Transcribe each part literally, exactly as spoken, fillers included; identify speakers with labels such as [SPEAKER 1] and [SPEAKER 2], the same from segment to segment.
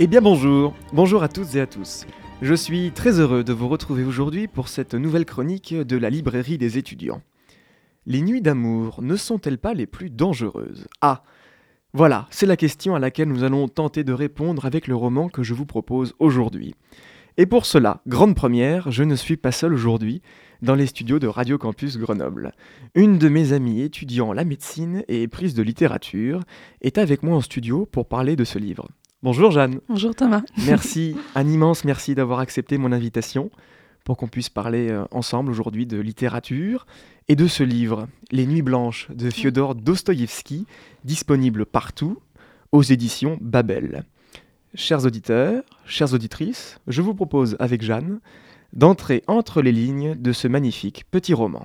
[SPEAKER 1] Eh bien bonjour, bonjour à toutes et à tous. Je suis très heureux de vous retrouver aujourd'hui pour cette nouvelle chronique de la librairie des étudiants. Les nuits d'amour ne sont-elles pas les plus dangereuses ? Ah, voilà, c'est la question à laquelle nous allons tenter de répondre avec le roman que je vous propose aujourd'hui. Et pour cela, grande première, je ne suis pas seul aujourd'hui dans les studios de Radio Campus Grenoble. Une de mes amies étudiant la médecine et éprise de littérature est avec moi en studio pour parler de ce livre. Bonjour Jeanne.
[SPEAKER 2] Bonjour Thomas.
[SPEAKER 1] Merci, un immense merci d'avoir accepté mon invitation pour qu'on puisse parler euh, ensemble aujourd'hui de littérature et de ce livre, Les Nuits Blanches de Fiodor Dostoïevski, disponible partout aux éditions Babel. Chers auditeurs, chères auditrices, je vous propose avec Jeanne d'entrer entre les lignes de ce magnifique petit roman.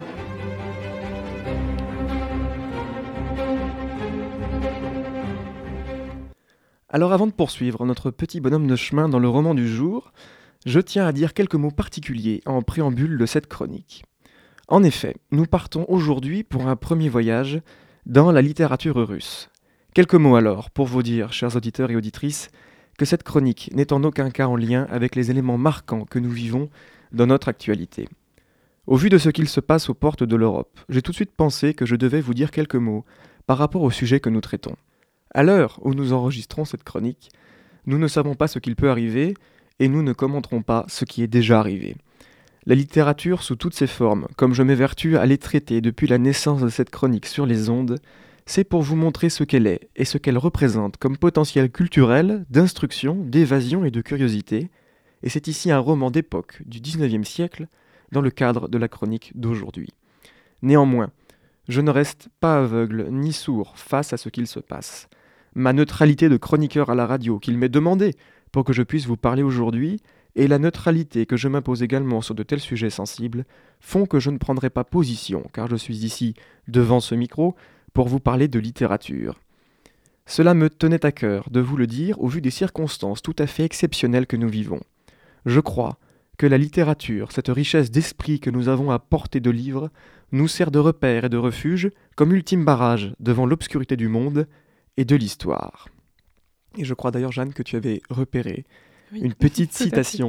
[SPEAKER 1] Alors avant de poursuivre notre petit bonhomme de chemin dans le roman du jour, je tiens à dire quelques mots particuliers en préambule de cette chronique. En effet, nous partons aujourd'hui pour un premier voyage dans la littérature russe. Quelques mots alors pour vous dire, chers auditeurs et auditrices, que cette chronique n'est en aucun cas en lien avec les éléments marquants que nous vivons dans notre actualité. Au vu de ce qu'il se passe aux portes de l'Europe, j'ai tout de suite pensé que je devais vous dire quelques mots par rapport au sujet que nous traitons. À l'heure où nous enregistrons cette chronique, nous ne savons pas ce qu'il peut arriver et nous ne commenterons pas ce qui est déjà arrivé. La littérature sous toutes ses formes, comme je m'évertue à les traiter depuis la naissance de cette chronique sur les ondes, c'est pour vous montrer ce qu'elle est et ce qu'elle représente comme potentiel culturel, d'instruction, d'évasion et de curiosité, et c'est ici un roman d'époque du dix-neuvième siècle dans le cadre de la chronique d'aujourd'hui. Néanmoins, je ne reste pas aveugle ni sourd face à ce qu'il se passe. Ma neutralité de chroniqueur à la radio qu'il m'est demandé pour que je puisse vous parler aujourd'hui et la neutralité que je m'impose également sur de tels sujets sensibles font que je ne prendrai pas position car je suis ici devant ce micro pour vous parler de littérature. Cela me tenait à cœur de vous le dire au vu des circonstances tout à fait exceptionnelles que nous vivons. Je crois que la littérature, cette richesse d'esprit que nous avons à portée de livres, nous sert de repère et de refuge comme ultime barrage devant l'obscurité du monde et de l'histoire. Et je crois d'ailleurs, Jeanne, que tu avais repéré oui, une petite tout citation.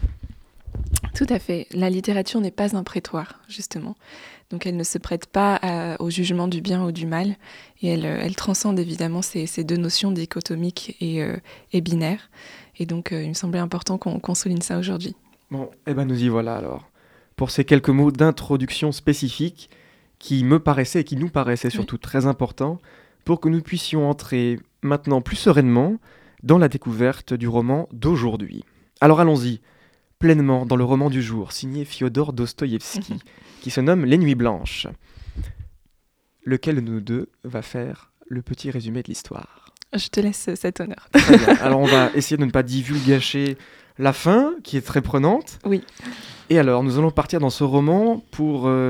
[SPEAKER 2] À tout à fait. La littérature n'est pas un prétoire, justement. Donc elle ne se prête pas à, au jugement du bien ou du mal. Et elle, elle transcende évidemment ces, ces deux notions dichotomiques et, euh, et binaires. Et donc euh, il me semblait important qu'on, qu'on souligne ça aujourd'hui.
[SPEAKER 1] Bon, eh ben nous y voilà alors. Pour ces quelques mots d'introduction spécifiques qui me paraissaient et qui nous paraissaient surtout oui. très importants pour que nous puissions entrer maintenant plus sereinement dans la découverte du roman d'aujourd'hui. Alors allons-y, pleinement dans le roman du jour, signé Fiodor Dostoïevski, qui se nomme Les Nuits Blanches. Lequel de nous deux va faire le petit résumé de l'histoire ?
[SPEAKER 2] Je te laisse cet honneur.
[SPEAKER 1] Très bien. Alors on va essayer de ne pas divulgacher la fin, qui est très prenante.
[SPEAKER 2] Oui.
[SPEAKER 1] Et alors, nous allons partir dans ce roman pour euh,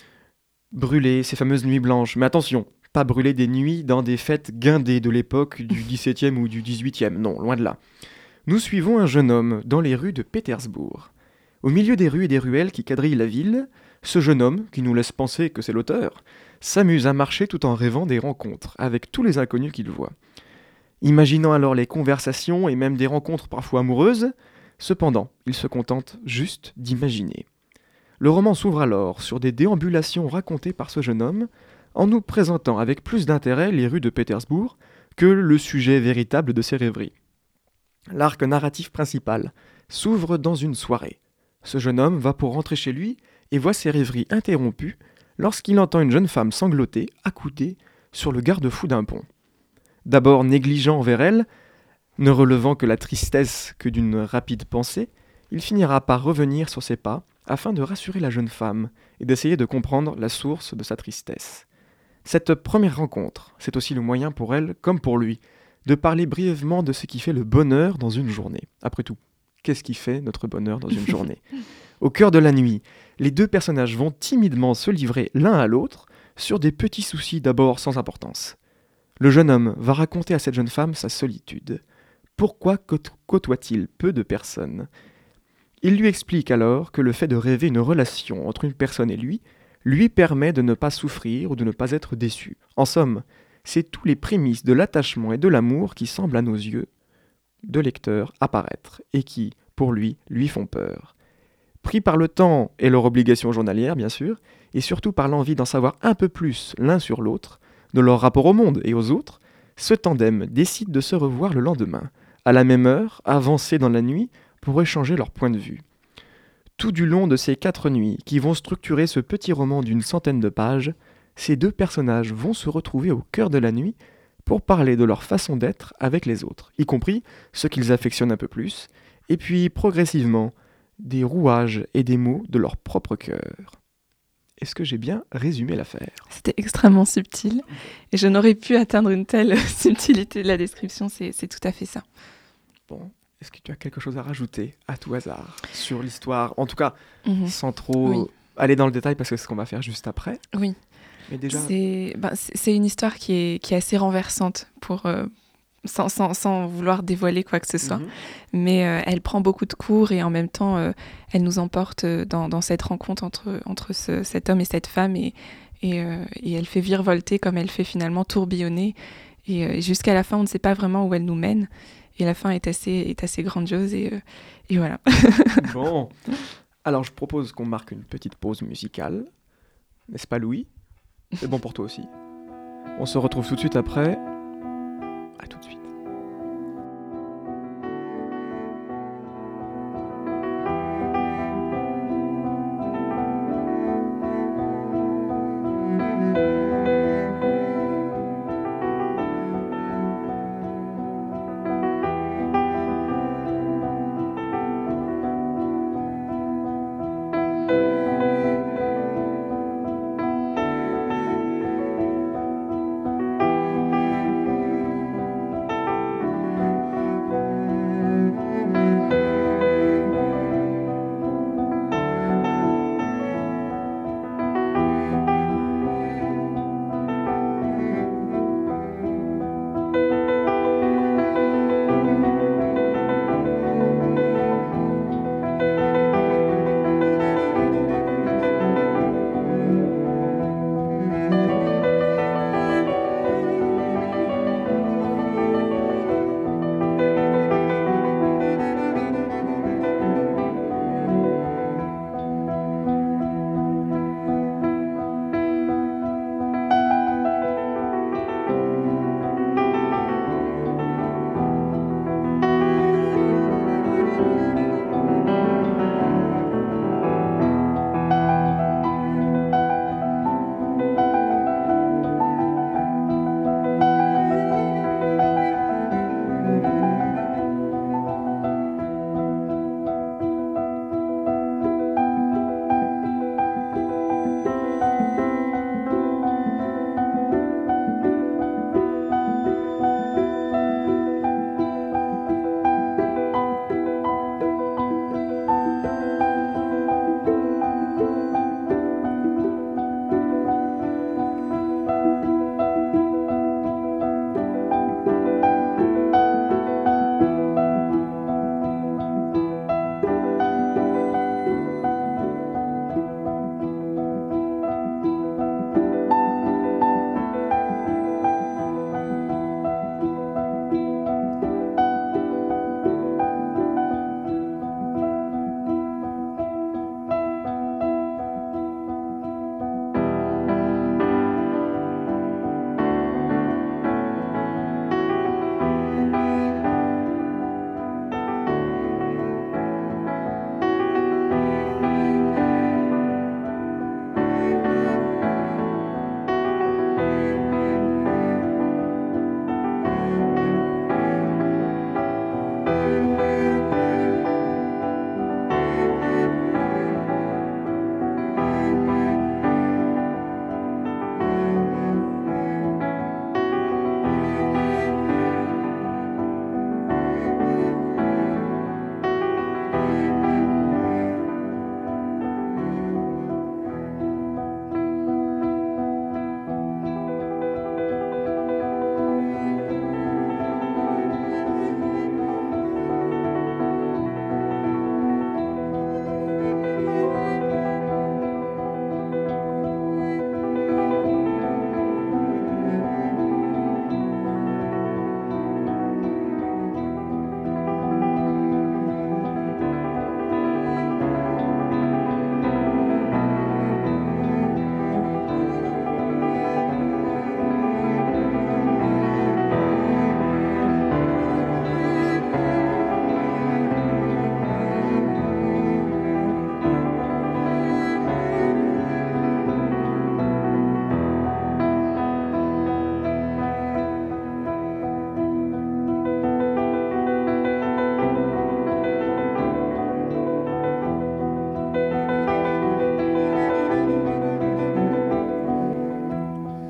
[SPEAKER 1] brûler ces fameuses nuits blanches. Mais attention, pas brûler des nuits dans des fêtes guindées de l'époque du dix-septième ou du dix-huitième. Non, loin de là. Nous suivons un jeune homme dans les rues de Pétersbourg. Au milieu des rues et des ruelles qui quadrillent la ville, ce jeune homme, qui nous laisse penser que c'est l'auteur, s'amuse à marcher tout en rêvant des rencontres avec tous les inconnus qu'il voit. Imaginant alors les conversations et même des rencontres parfois amoureuses, cependant, il se contente juste d'imaginer. Le roman s'ouvre alors sur des déambulations racontées par ce jeune homme, en nous présentant avec plus d'intérêt les rues de Pétersbourg que le sujet véritable de ses rêveries. L'arc narratif principal s'ouvre dans une soirée. Ce jeune homme va pour rentrer chez lui et voit ses rêveries interrompues lorsqu'il entend une jeune femme sangloter, accoudée, sur le garde-fou d'un pont. D'abord négligent envers elle, ne relevant que la tristesse que d'une rapide pensée, il finira par revenir sur ses pas afin de rassurer la jeune femme et d'essayer de comprendre la source de sa tristesse. Cette première rencontre, c'est aussi le moyen pour elle, comme pour lui, de parler brièvement de ce qui fait le bonheur dans une journée. Après tout, qu'est-ce qui fait notre bonheur dans une journée ? Au cœur de la nuit, les deux personnages vont timidement se livrer l'un à l'autre sur des petits soucis d'abord sans importance. Le jeune homme va raconter à cette jeune femme sa solitude. Pourquoi côte- côtoie-t-il peu de personnes ? Il lui explique alors que le fait de rêver une relation entre une personne et lui lui permet de ne pas souffrir ou de ne pas être déçu. En somme, c'est tous les prémices de l'attachement et de l'amour qui semblent à nos yeux de lecteurs apparaître et qui, pour lui, lui font peur. Pris par le temps et leur obligation journalière, bien sûr, et surtout par l'envie d'en savoir un peu plus l'un sur l'autre, de leur rapport au monde et aux autres, ce tandem décide de se revoir le lendemain, à la même heure, avancée dans la nuit, pour échanger leur point de vue. Tout du long de ces quatre nuits, qui vont structurer ce petit roman d'une centaine de pages, ces deux personnages vont se retrouver au cœur de la nuit pour parler de leur façon d'être avec les autres, y compris ceux qu'ils affectionnent un peu plus, et puis progressivement, des rouages et des mots de leur propre cœur. Est-ce que j'ai bien résumé l'affaire ?
[SPEAKER 2] C'était extrêmement subtil et je n'aurais pu atteindre une telle subtilité de la description, c'est, c'est tout à fait ça.
[SPEAKER 1] Bon, est-ce que tu as quelque chose à rajouter à tout hasard sur l'histoire ? En tout cas,
[SPEAKER 2] Mhm.
[SPEAKER 1] sans trop
[SPEAKER 2] Oui.
[SPEAKER 1] aller dans le détail parce que c'est ce qu'on va faire juste après.
[SPEAKER 2] Oui,
[SPEAKER 1] Mais déjà,
[SPEAKER 2] c'est, ben, c'est, c'est une histoire qui est, qui est assez renversante pour, euh, sans, sans, sans vouloir dévoiler quoi que ce soit.
[SPEAKER 1] Mhm.
[SPEAKER 2] Mais euh, elle prend beaucoup de cours et en même temps, euh, elle nous emporte dans, dans cette rencontre entre, entre ce, cet homme et cette femme et, et, euh, et elle fait virevolter comme elle fait finalement tourbillonner. Et, euh, et jusqu'à la fin, on ne sait pas vraiment où elle nous mène. Et la fin est assez, est assez grandiose et, euh, et voilà.
[SPEAKER 1] Bon, alors je propose qu'on marque une petite pause musicale. N'est-ce pas, Louis ? C'est bon pour toi aussi. On se retrouve tout de suite après. À tout de suite.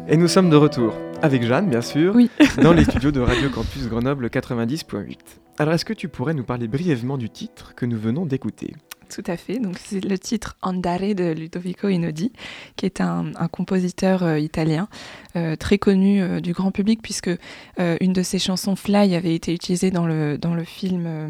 [SPEAKER 1] Et nous sommes de retour, avec Jeanne bien sûr,
[SPEAKER 2] Oui.
[SPEAKER 1] dans les studios de Radio Campus Grenoble quatre-vingt-dix point huit. Alors est-ce que tu pourrais nous parler brièvement du titre que nous venons d'écouter ?
[SPEAKER 2] Tout à fait, donc c'est le titre Andare de Ludovico Einaudi, qui est un, un compositeur euh, italien euh, très connu euh, du grand public, puisque euh, une de ses chansons Fly avait été utilisée dans le, dans le film euh,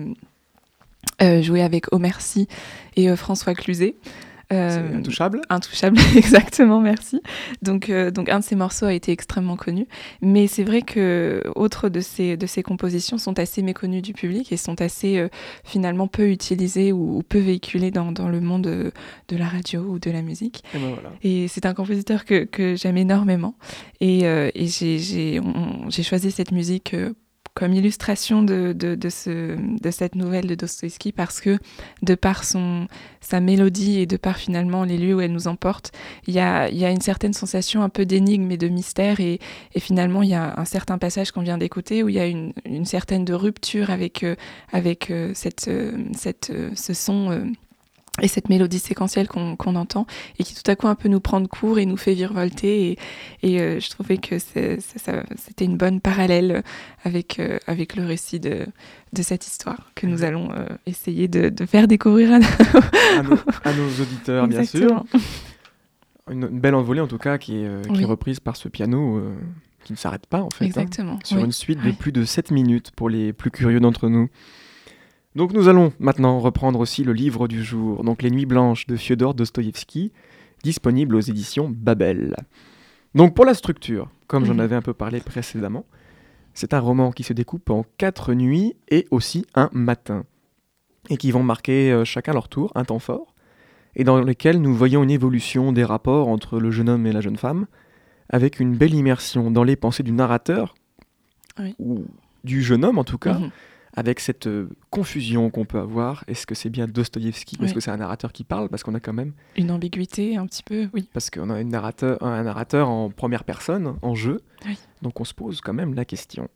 [SPEAKER 2] euh, joué avec Omer Sy et euh, François Cluzet.
[SPEAKER 1] Euh, c'est Intouchable.
[SPEAKER 2] Intouchable, exactement, merci. Donc, euh, donc un de ces morceaux a été extrêmement connu, mais c'est vrai que autres de ces de ces compositions sont assez méconnues du public et sont assez euh, finalement peu utilisées ou, ou peu véhiculées dans dans le monde de, de la radio ou de la musique.
[SPEAKER 1] Et, ben voilà.
[SPEAKER 2] Et c'est un compositeur que que j'aime énormément et euh, et j'ai j'ai on, j'ai choisi cette musique euh, comme illustration de, de, de, ce, de cette nouvelle de Dostoïevski parce que de par son, sa mélodie et de par finalement les lieux où elle nous emporte, il y a, y a une certaine sensation un peu d'énigme et de mystère et, et finalement il y a un certain passage qu'on vient d'écouter où il y a une, une certaine de rupture avec, euh, avec euh, cette, euh, cette, euh, ce son euh, et cette mélodie séquentielle qu'on, qu'on entend et qui tout à coup un peu nous prend de court et nous fait virevolter et, et euh, je trouvais que c'est, c'est, ça, c'était une bonne parallèle avec, euh, avec le récit de, de cette histoire que nous allons euh, essayer de, de faire découvrir à,
[SPEAKER 1] à, nos, à nos auditeurs.
[SPEAKER 2] Exactement.
[SPEAKER 1] Bien sûr. Une, une belle envolée en tout cas qui est, euh, qui
[SPEAKER 2] oui.
[SPEAKER 1] est reprise par ce piano euh, qui ne s'arrête pas en fait.
[SPEAKER 2] Exactement.
[SPEAKER 1] Hein, sur
[SPEAKER 2] oui.
[SPEAKER 1] une suite
[SPEAKER 2] oui.
[SPEAKER 1] de plus de sept minutes pour les plus curieux d'entre nous. Donc nous allons maintenant reprendre aussi le livre du jour, donc Les Nuits Blanches de Fiodor Dostoïevski, disponible aux éditions Babel. Donc pour la structure, comme mmh. j'en avais un peu parlé précédemment, c'est un roman qui se découpe en quatre nuits et aussi un matin, et qui vont marquer euh, chacun leur tour un temps fort, et dans lequel nous voyons une évolution des rapports entre le jeune homme et la jeune femme, avec une belle immersion dans les pensées du narrateur,
[SPEAKER 2] oui.
[SPEAKER 1] ou du jeune homme en tout cas, mmh. avec cette euh, confusion qu'on peut avoir. Est-ce que c'est bien Dostoïevski ? Oui. Est-ce que c'est un narrateur qui parle ? Parce qu'on a quand même...
[SPEAKER 2] Une ambiguïté un petit peu, oui.
[SPEAKER 1] Parce qu'on a une narrateur, un narrateur en première personne, en jeu.
[SPEAKER 2] Oui.
[SPEAKER 1] Donc on se pose quand même la question.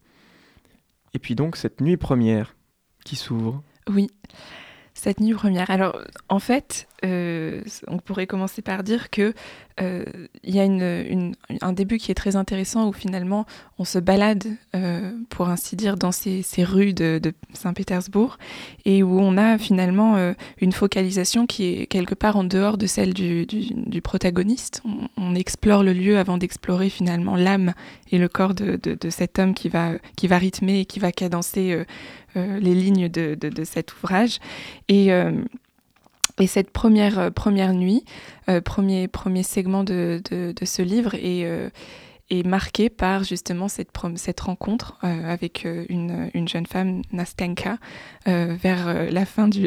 [SPEAKER 1] Et puis donc cette nuit première qui s'ouvre.
[SPEAKER 2] Oui, cette nuit première. Alors en fait, euh, on pourrait commencer par dire que euh, y a une, une, un début qui est très intéressant où finalement on se balade, euh, pour ainsi dire, dans ces, ces rues de, de Saint-Pétersbourg et où on a finalement euh, une focalisation qui est quelque part en dehors de celle du, du, du protagoniste. On, on explore le lieu avant d'explorer finalement l'âme et le corps de, de, de cet homme qui va, qui va rythmer et qui va cadencer euh, euh, les lignes de, de, de cet ouvrage. Et... Euh, Et cette première, euh, première nuit, euh, premier, premier segment de, de, de ce livre est, euh, est marqué par justement cette, cette rencontre euh, avec euh, une, une jeune femme, Nastenka, euh, vers euh, la fin du,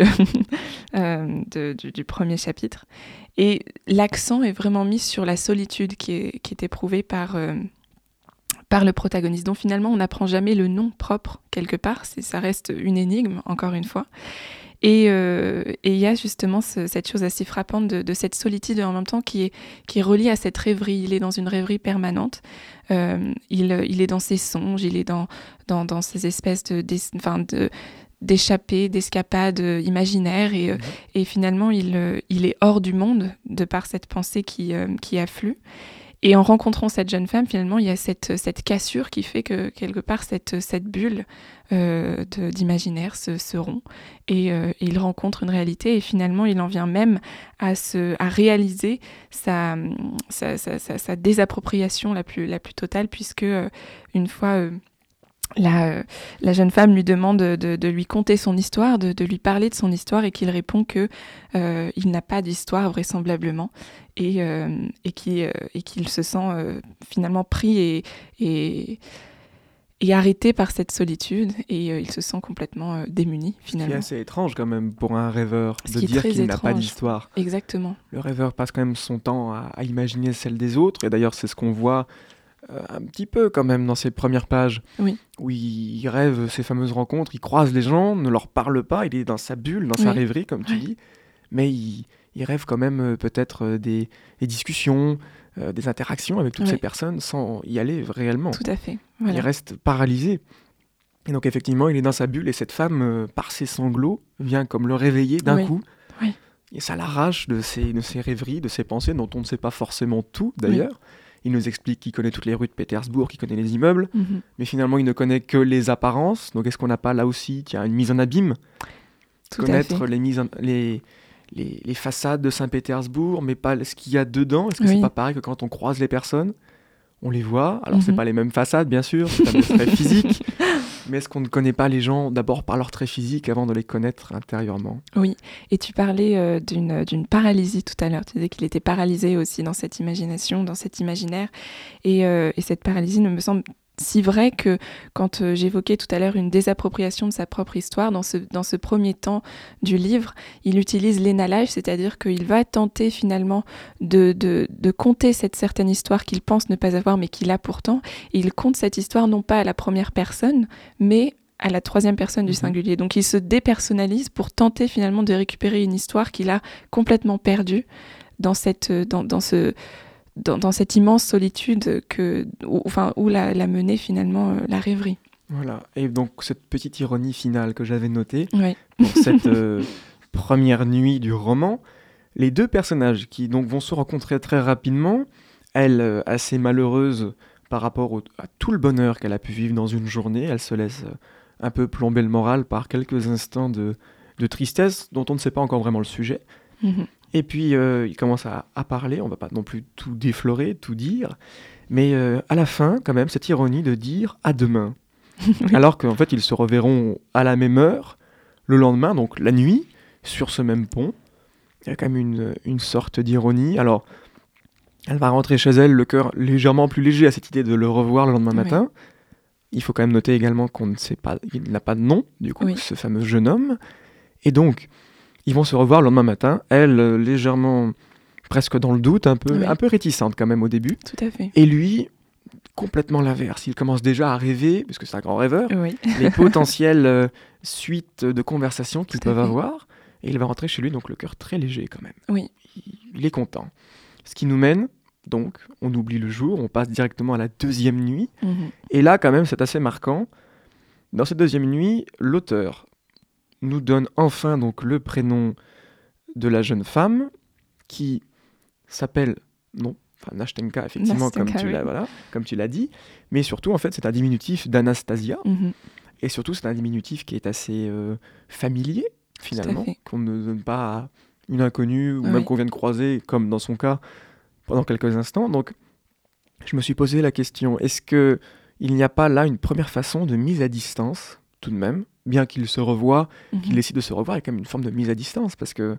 [SPEAKER 2] euh, de, du, du premier chapitre. Et l'accent est vraiment mis sur la solitude qui est, qui est éprouvée par... Euh, par le protagoniste, dont finalement on n'apprend jamais le nom propre quelque part, c'est, ça reste une énigme, encore une fois. Et il euh, y a justement ce, cette chose assez frappante de, de cette solitude en même temps qui est, qui est reliée à cette rêverie. Il est dans une rêverie permanente, euh, il, il est dans ses songes, il est dans, dans, dans ces espèces de, des, enfin de, d'échappées, d'escapades imaginaires et, mmh. et finalement il, il est hors du monde de par cette pensée qui, euh, qui afflue. Et en rencontrant cette jeune femme, finalement, il y a cette, cette cassure qui fait que, quelque part, cette, cette bulle euh, de, d'imaginaire se, se rompt et, euh, et il rencontre une réalité. Et finalement, il en vient même à, se, à réaliser sa, sa, sa, sa, sa désappropriation la plus, la plus totale, puisque euh, une fois... Euh, La, euh, la jeune femme lui demande de, de lui conter son histoire, de, de lui parler de son histoire et qu'il répond que euh, il n'a pas d'histoire vraisemblablement et, euh, et, qu'il, euh, et qu'il se sent euh, finalement pris et, et, et arrêté par cette solitude et euh, il se sent complètement euh, démuni finalement.
[SPEAKER 1] C'est assez étrange quand même pour un rêveur de dire qu'il étrange. N'a pas d'histoire.
[SPEAKER 2] Exactement.
[SPEAKER 1] Le rêveur passe quand même son temps à, à imaginer celle des autres et d'ailleurs c'est ce qu'on voit Euh, un petit peu quand même dans ces premières pages,
[SPEAKER 2] oui.
[SPEAKER 1] où il, il rêve ces fameuses rencontres, il croise les gens, ne leur parle pas, il est dans sa bulle, dans
[SPEAKER 2] oui.
[SPEAKER 1] sa rêverie comme tu
[SPEAKER 2] oui.
[SPEAKER 1] dis, mais il, il rêve quand même euh, peut-être euh, des, des discussions, euh, des interactions avec toutes
[SPEAKER 2] oui.
[SPEAKER 1] ces personnes sans y aller réellement.
[SPEAKER 2] Tout à fait. Voilà.
[SPEAKER 1] Il reste paralysé. Et donc effectivement, il est dans sa bulle et cette femme, euh, par ses sanglots, vient comme le réveiller d'un
[SPEAKER 2] oui.
[SPEAKER 1] coup.
[SPEAKER 2] Oui.
[SPEAKER 1] Et ça l'arrache de ses, de ses rêveries, de ses pensées dont on ne sait pas forcément tout d'ailleurs. Oui. il nous explique qu'il connaît toutes les rues de Pétersbourg, qu'il connaît les immeubles,
[SPEAKER 2] Mhm.
[SPEAKER 1] mais finalement il ne connaît que les apparences. Donc est-ce qu'on n'a pas là aussi tiens, une mise en abîme?
[SPEAKER 2] Tout à
[SPEAKER 1] Connaître
[SPEAKER 2] fait.
[SPEAKER 1] les, mises en- les, les, les façades de Saint-Pétersbourg, mais pas ce qu'il y a dedans. Est-ce que
[SPEAKER 2] Oui.
[SPEAKER 1] c'est pas pareil que quand on croise les personnes, on les voit? Alors c'est
[SPEAKER 2] Mhm.
[SPEAKER 1] pas les mêmes façades bien sûr, c'est pas des traits physiques, mais est-ce qu'on ne connaît pas les gens d'abord par leurs traits physiques avant de les connaître intérieurement?
[SPEAKER 2] Oui, et tu parlais euh, d'une, d'une paralysie tout à l'heure. Tu disais qu'il était paralysé aussi dans cette imagination, dans cet imaginaire. Et, euh, et cette paralysie ne me semble si vraie que quand euh, j'évoquais tout à l'heure une désappropriation de sa propre histoire, dans ce, dans ce premier temps du livre, il utilise l'énalage, c'est-à-dire qu'il va tenter finalement de, de, de conter cette certaine histoire qu'il pense ne pas avoir, mais qu'il a pourtant. Et il conte cette histoire non pas à la première personne, mais à la troisième personne du
[SPEAKER 1] Mhm.
[SPEAKER 2] singulier. Donc il se dépersonnalise pour tenter finalement de récupérer une histoire qu'il a complètement perdue dans, cette, dans, dans, ce, dans, dans cette immense solitude que, où, enfin, où l'a, l'a menée finalement euh, la rêverie.
[SPEAKER 1] Voilà, et donc cette petite ironie finale que j'avais notée,
[SPEAKER 2] Oui.
[SPEAKER 1] pour cette euh, première nuit du roman, les deux personnages qui donc vont se rencontrer très rapidement, elle euh, assez malheureuse par rapport au- à tout le bonheur qu'elle a pu vivre dans une journée, elle se laisse euh, un peu plomber le moral par quelques instants de, de tristesse dont on ne sait pas encore vraiment le sujet.
[SPEAKER 2] Mhm.
[SPEAKER 1] Et puis euh, il commence à, à parler, on va pas non plus tout déflorer, tout dire, mais euh, à la fin quand même cette ironie de dire à demain.
[SPEAKER 2] Oui.
[SPEAKER 1] Alors qu'en fait, ils se reverront à la même heure, le lendemain, donc la nuit, sur ce même pont. Il y a quand même une, une sorte d'ironie. Alors, elle va rentrer chez elle, le cœur légèrement plus léger à cette idée de le revoir le lendemain
[SPEAKER 2] Oui.
[SPEAKER 1] matin. Il faut quand même noter également qu'on ne sait pas, il n'a pas de nom, du coup,
[SPEAKER 2] Oui.
[SPEAKER 1] ce fameux jeune homme. Et donc, ils vont se revoir le lendemain matin, elle euh, légèrement, presque dans le doute, un peu,
[SPEAKER 2] Oui.
[SPEAKER 1] un peu réticente quand même au début.
[SPEAKER 2] Tout à fait.
[SPEAKER 1] Et lui, complètement l'inverse. Il commence déjà à rêver, parce que c'est un grand rêveur,
[SPEAKER 2] Oui.
[SPEAKER 1] les potentielles euh, suites de conversations qu'ils
[SPEAKER 2] Tout à
[SPEAKER 1] peuvent
[SPEAKER 2] fait.
[SPEAKER 1] avoir. Et il va rentrer chez lui, donc le cœur très léger quand même.
[SPEAKER 2] Oui.
[SPEAKER 1] Il, il est content. Ce qui nous mène, donc, on oublie le jour, on passe directement à la deuxième nuit.
[SPEAKER 2] Mhm.
[SPEAKER 1] Et là, quand même, c'est assez marquant. Dans cette deuxième nuit, l'auteur nous donne enfin donc le prénom de la jeune femme qui s'appelle, non, enfin Nashtenka, effectivement,
[SPEAKER 2] Nastenka,
[SPEAKER 1] comme, tu
[SPEAKER 2] oui.
[SPEAKER 1] l'as, voilà, comme tu l'as dit. Mais surtout, en fait, c'est un diminutif d'Anastasia.
[SPEAKER 2] Mhm.
[SPEAKER 1] Et surtout, c'est un diminutif qui est assez euh, familier, finalement,
[SPEAKER 2] fait.
[SPEAKER 1] qu'on ne donne pas à une inconnue, ou
[SPEAKER 2] Oui.
[SPEAKER 1] même qu'on vient de croiser, comme dans son cas, pendant quelques instants. Donc, je me suis posé la question, est-ce que il n'y a pas là une première façon de mise à distance, tout de même, bien qu'il se revoie,
[SPEAKER 2] Mhm.
[SPEAKER 1] qu'il décide de se revoir, il y a quand même une forme de mise à distance, parce que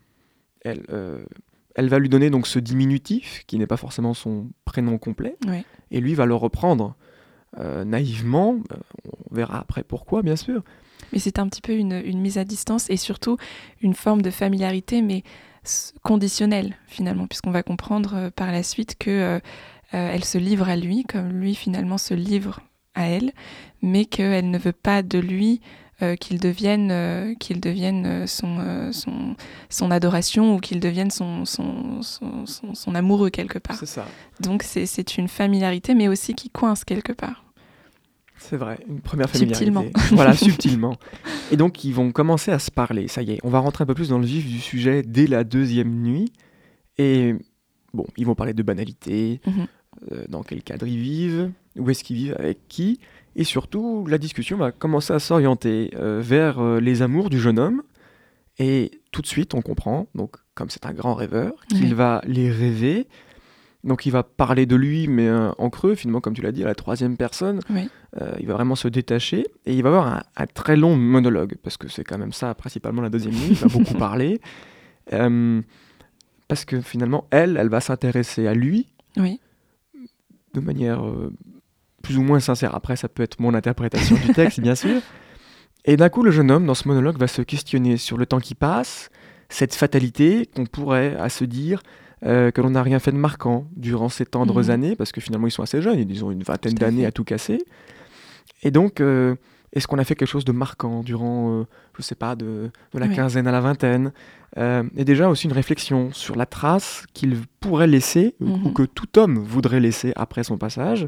[SPEAKER 1] elle, euh, elle va lui donner donc ce diminutif, qui n'est pas forcément son prénom complet,
[SPEAKER 2] Oui.
[SPEAKER 1] et lui va le reprendre euh, naïvement, euh, on verra après pourquoi, bien sûr.
[SPEAKER 2] Mais c'est un petit peu une, une mise à distance et surtout une forme de familiarité, mais s- conditionnelle finalement, puisqu'on va comprendre euh, par la suite que euh, euh, elle se livre à lui, comme lui finalement se livre à elle, mais qu'elle ne veut pas de lui euh, qu'il devienne, euh, qu'il devienne euh, son, euh, son, son adoration ou qu'il devienne son, son, son, son, son amoureux quelque part.
[SPEAKER 1] C'est ça.
[SPEAKER 2] Donc c'est, c'est une familiarité, mais aussi qui coince quelque part.
[SPEAKER 1] C'est vrai, une première familiarité.
[SPEAKER 2] Subtilement.
[SPEAKER 1] Voilà, subtilement. Et donc, ils vont commencer à se parler. Ça y est, on va rentrer un peu plus dans le vif du sujet dès la deuxième nuit. Et bon, ils vont parler de banalité,
[SPEAKER 2] Mhm.
[SPEAKER 1] euh, dans quel cadre ils vivent, où est-ce qu'ils vivent, avec qui. Et surtout, la discussion va commencer à s'orienter euh, vers euh, les amours du jeune homme. Et tout de suite, on comprend, donc comme c'est un grand rêveur, qu'il
[SPEAKER 2] Oui.
[SPEAKER 1] va les rêver. Donc il va parler de lui, mais euh, en creux, finalement, comme tu l'as dit, à la troisième personne.
[SPEAKER 2] Oui.
[SPEAKER 1] Euh, il va vraiment se détacher et il va avoir un, un très long monologue, parce que c'est quand même ça, principalement la deuxième nuit, il va beaucoup parler. Euh, parce que finalement, elle, elle va s'intéresser à lui
[SPEAKER 2] Oui.
[SPEAKER 1] de manière euh, plus ou moins sincère. Après, ça peut être mon interprétation du texte, bien sûr. Et d'un coup, le jeune homme, dans ce monologue, va se questionner sur le temps qui passe, cette fatalité qu'on pourrait à se dire euh, que l'on n'a rien fait de marquant durant ces tendres
[SPEAKER 2] Mhm.
[SPEAKER 1] années, parce que finalement, ils sont assez jeunes, ils ont une vingtaine
[SPEAKER 2] Tout à
[SPEAKER 1] d'années
[SPEAKER 2] fait.
[SPEAKER 1] à tout casser. Et donc, euh, est-ce qu'on a fait quelque chose de marquant durant, euh, je sais pas, de, de la
[SPEAKER 2] Oui.
[SPEAKER 1] quinzaine à la vingtaine euh, Et déjà aussi une réflexion sur la trace qu'il pourrait laisser, ou-
[SPEAKER 2] Mhm.
[SPEAKER 1] ou que tout homme voudrait laisser après son passage,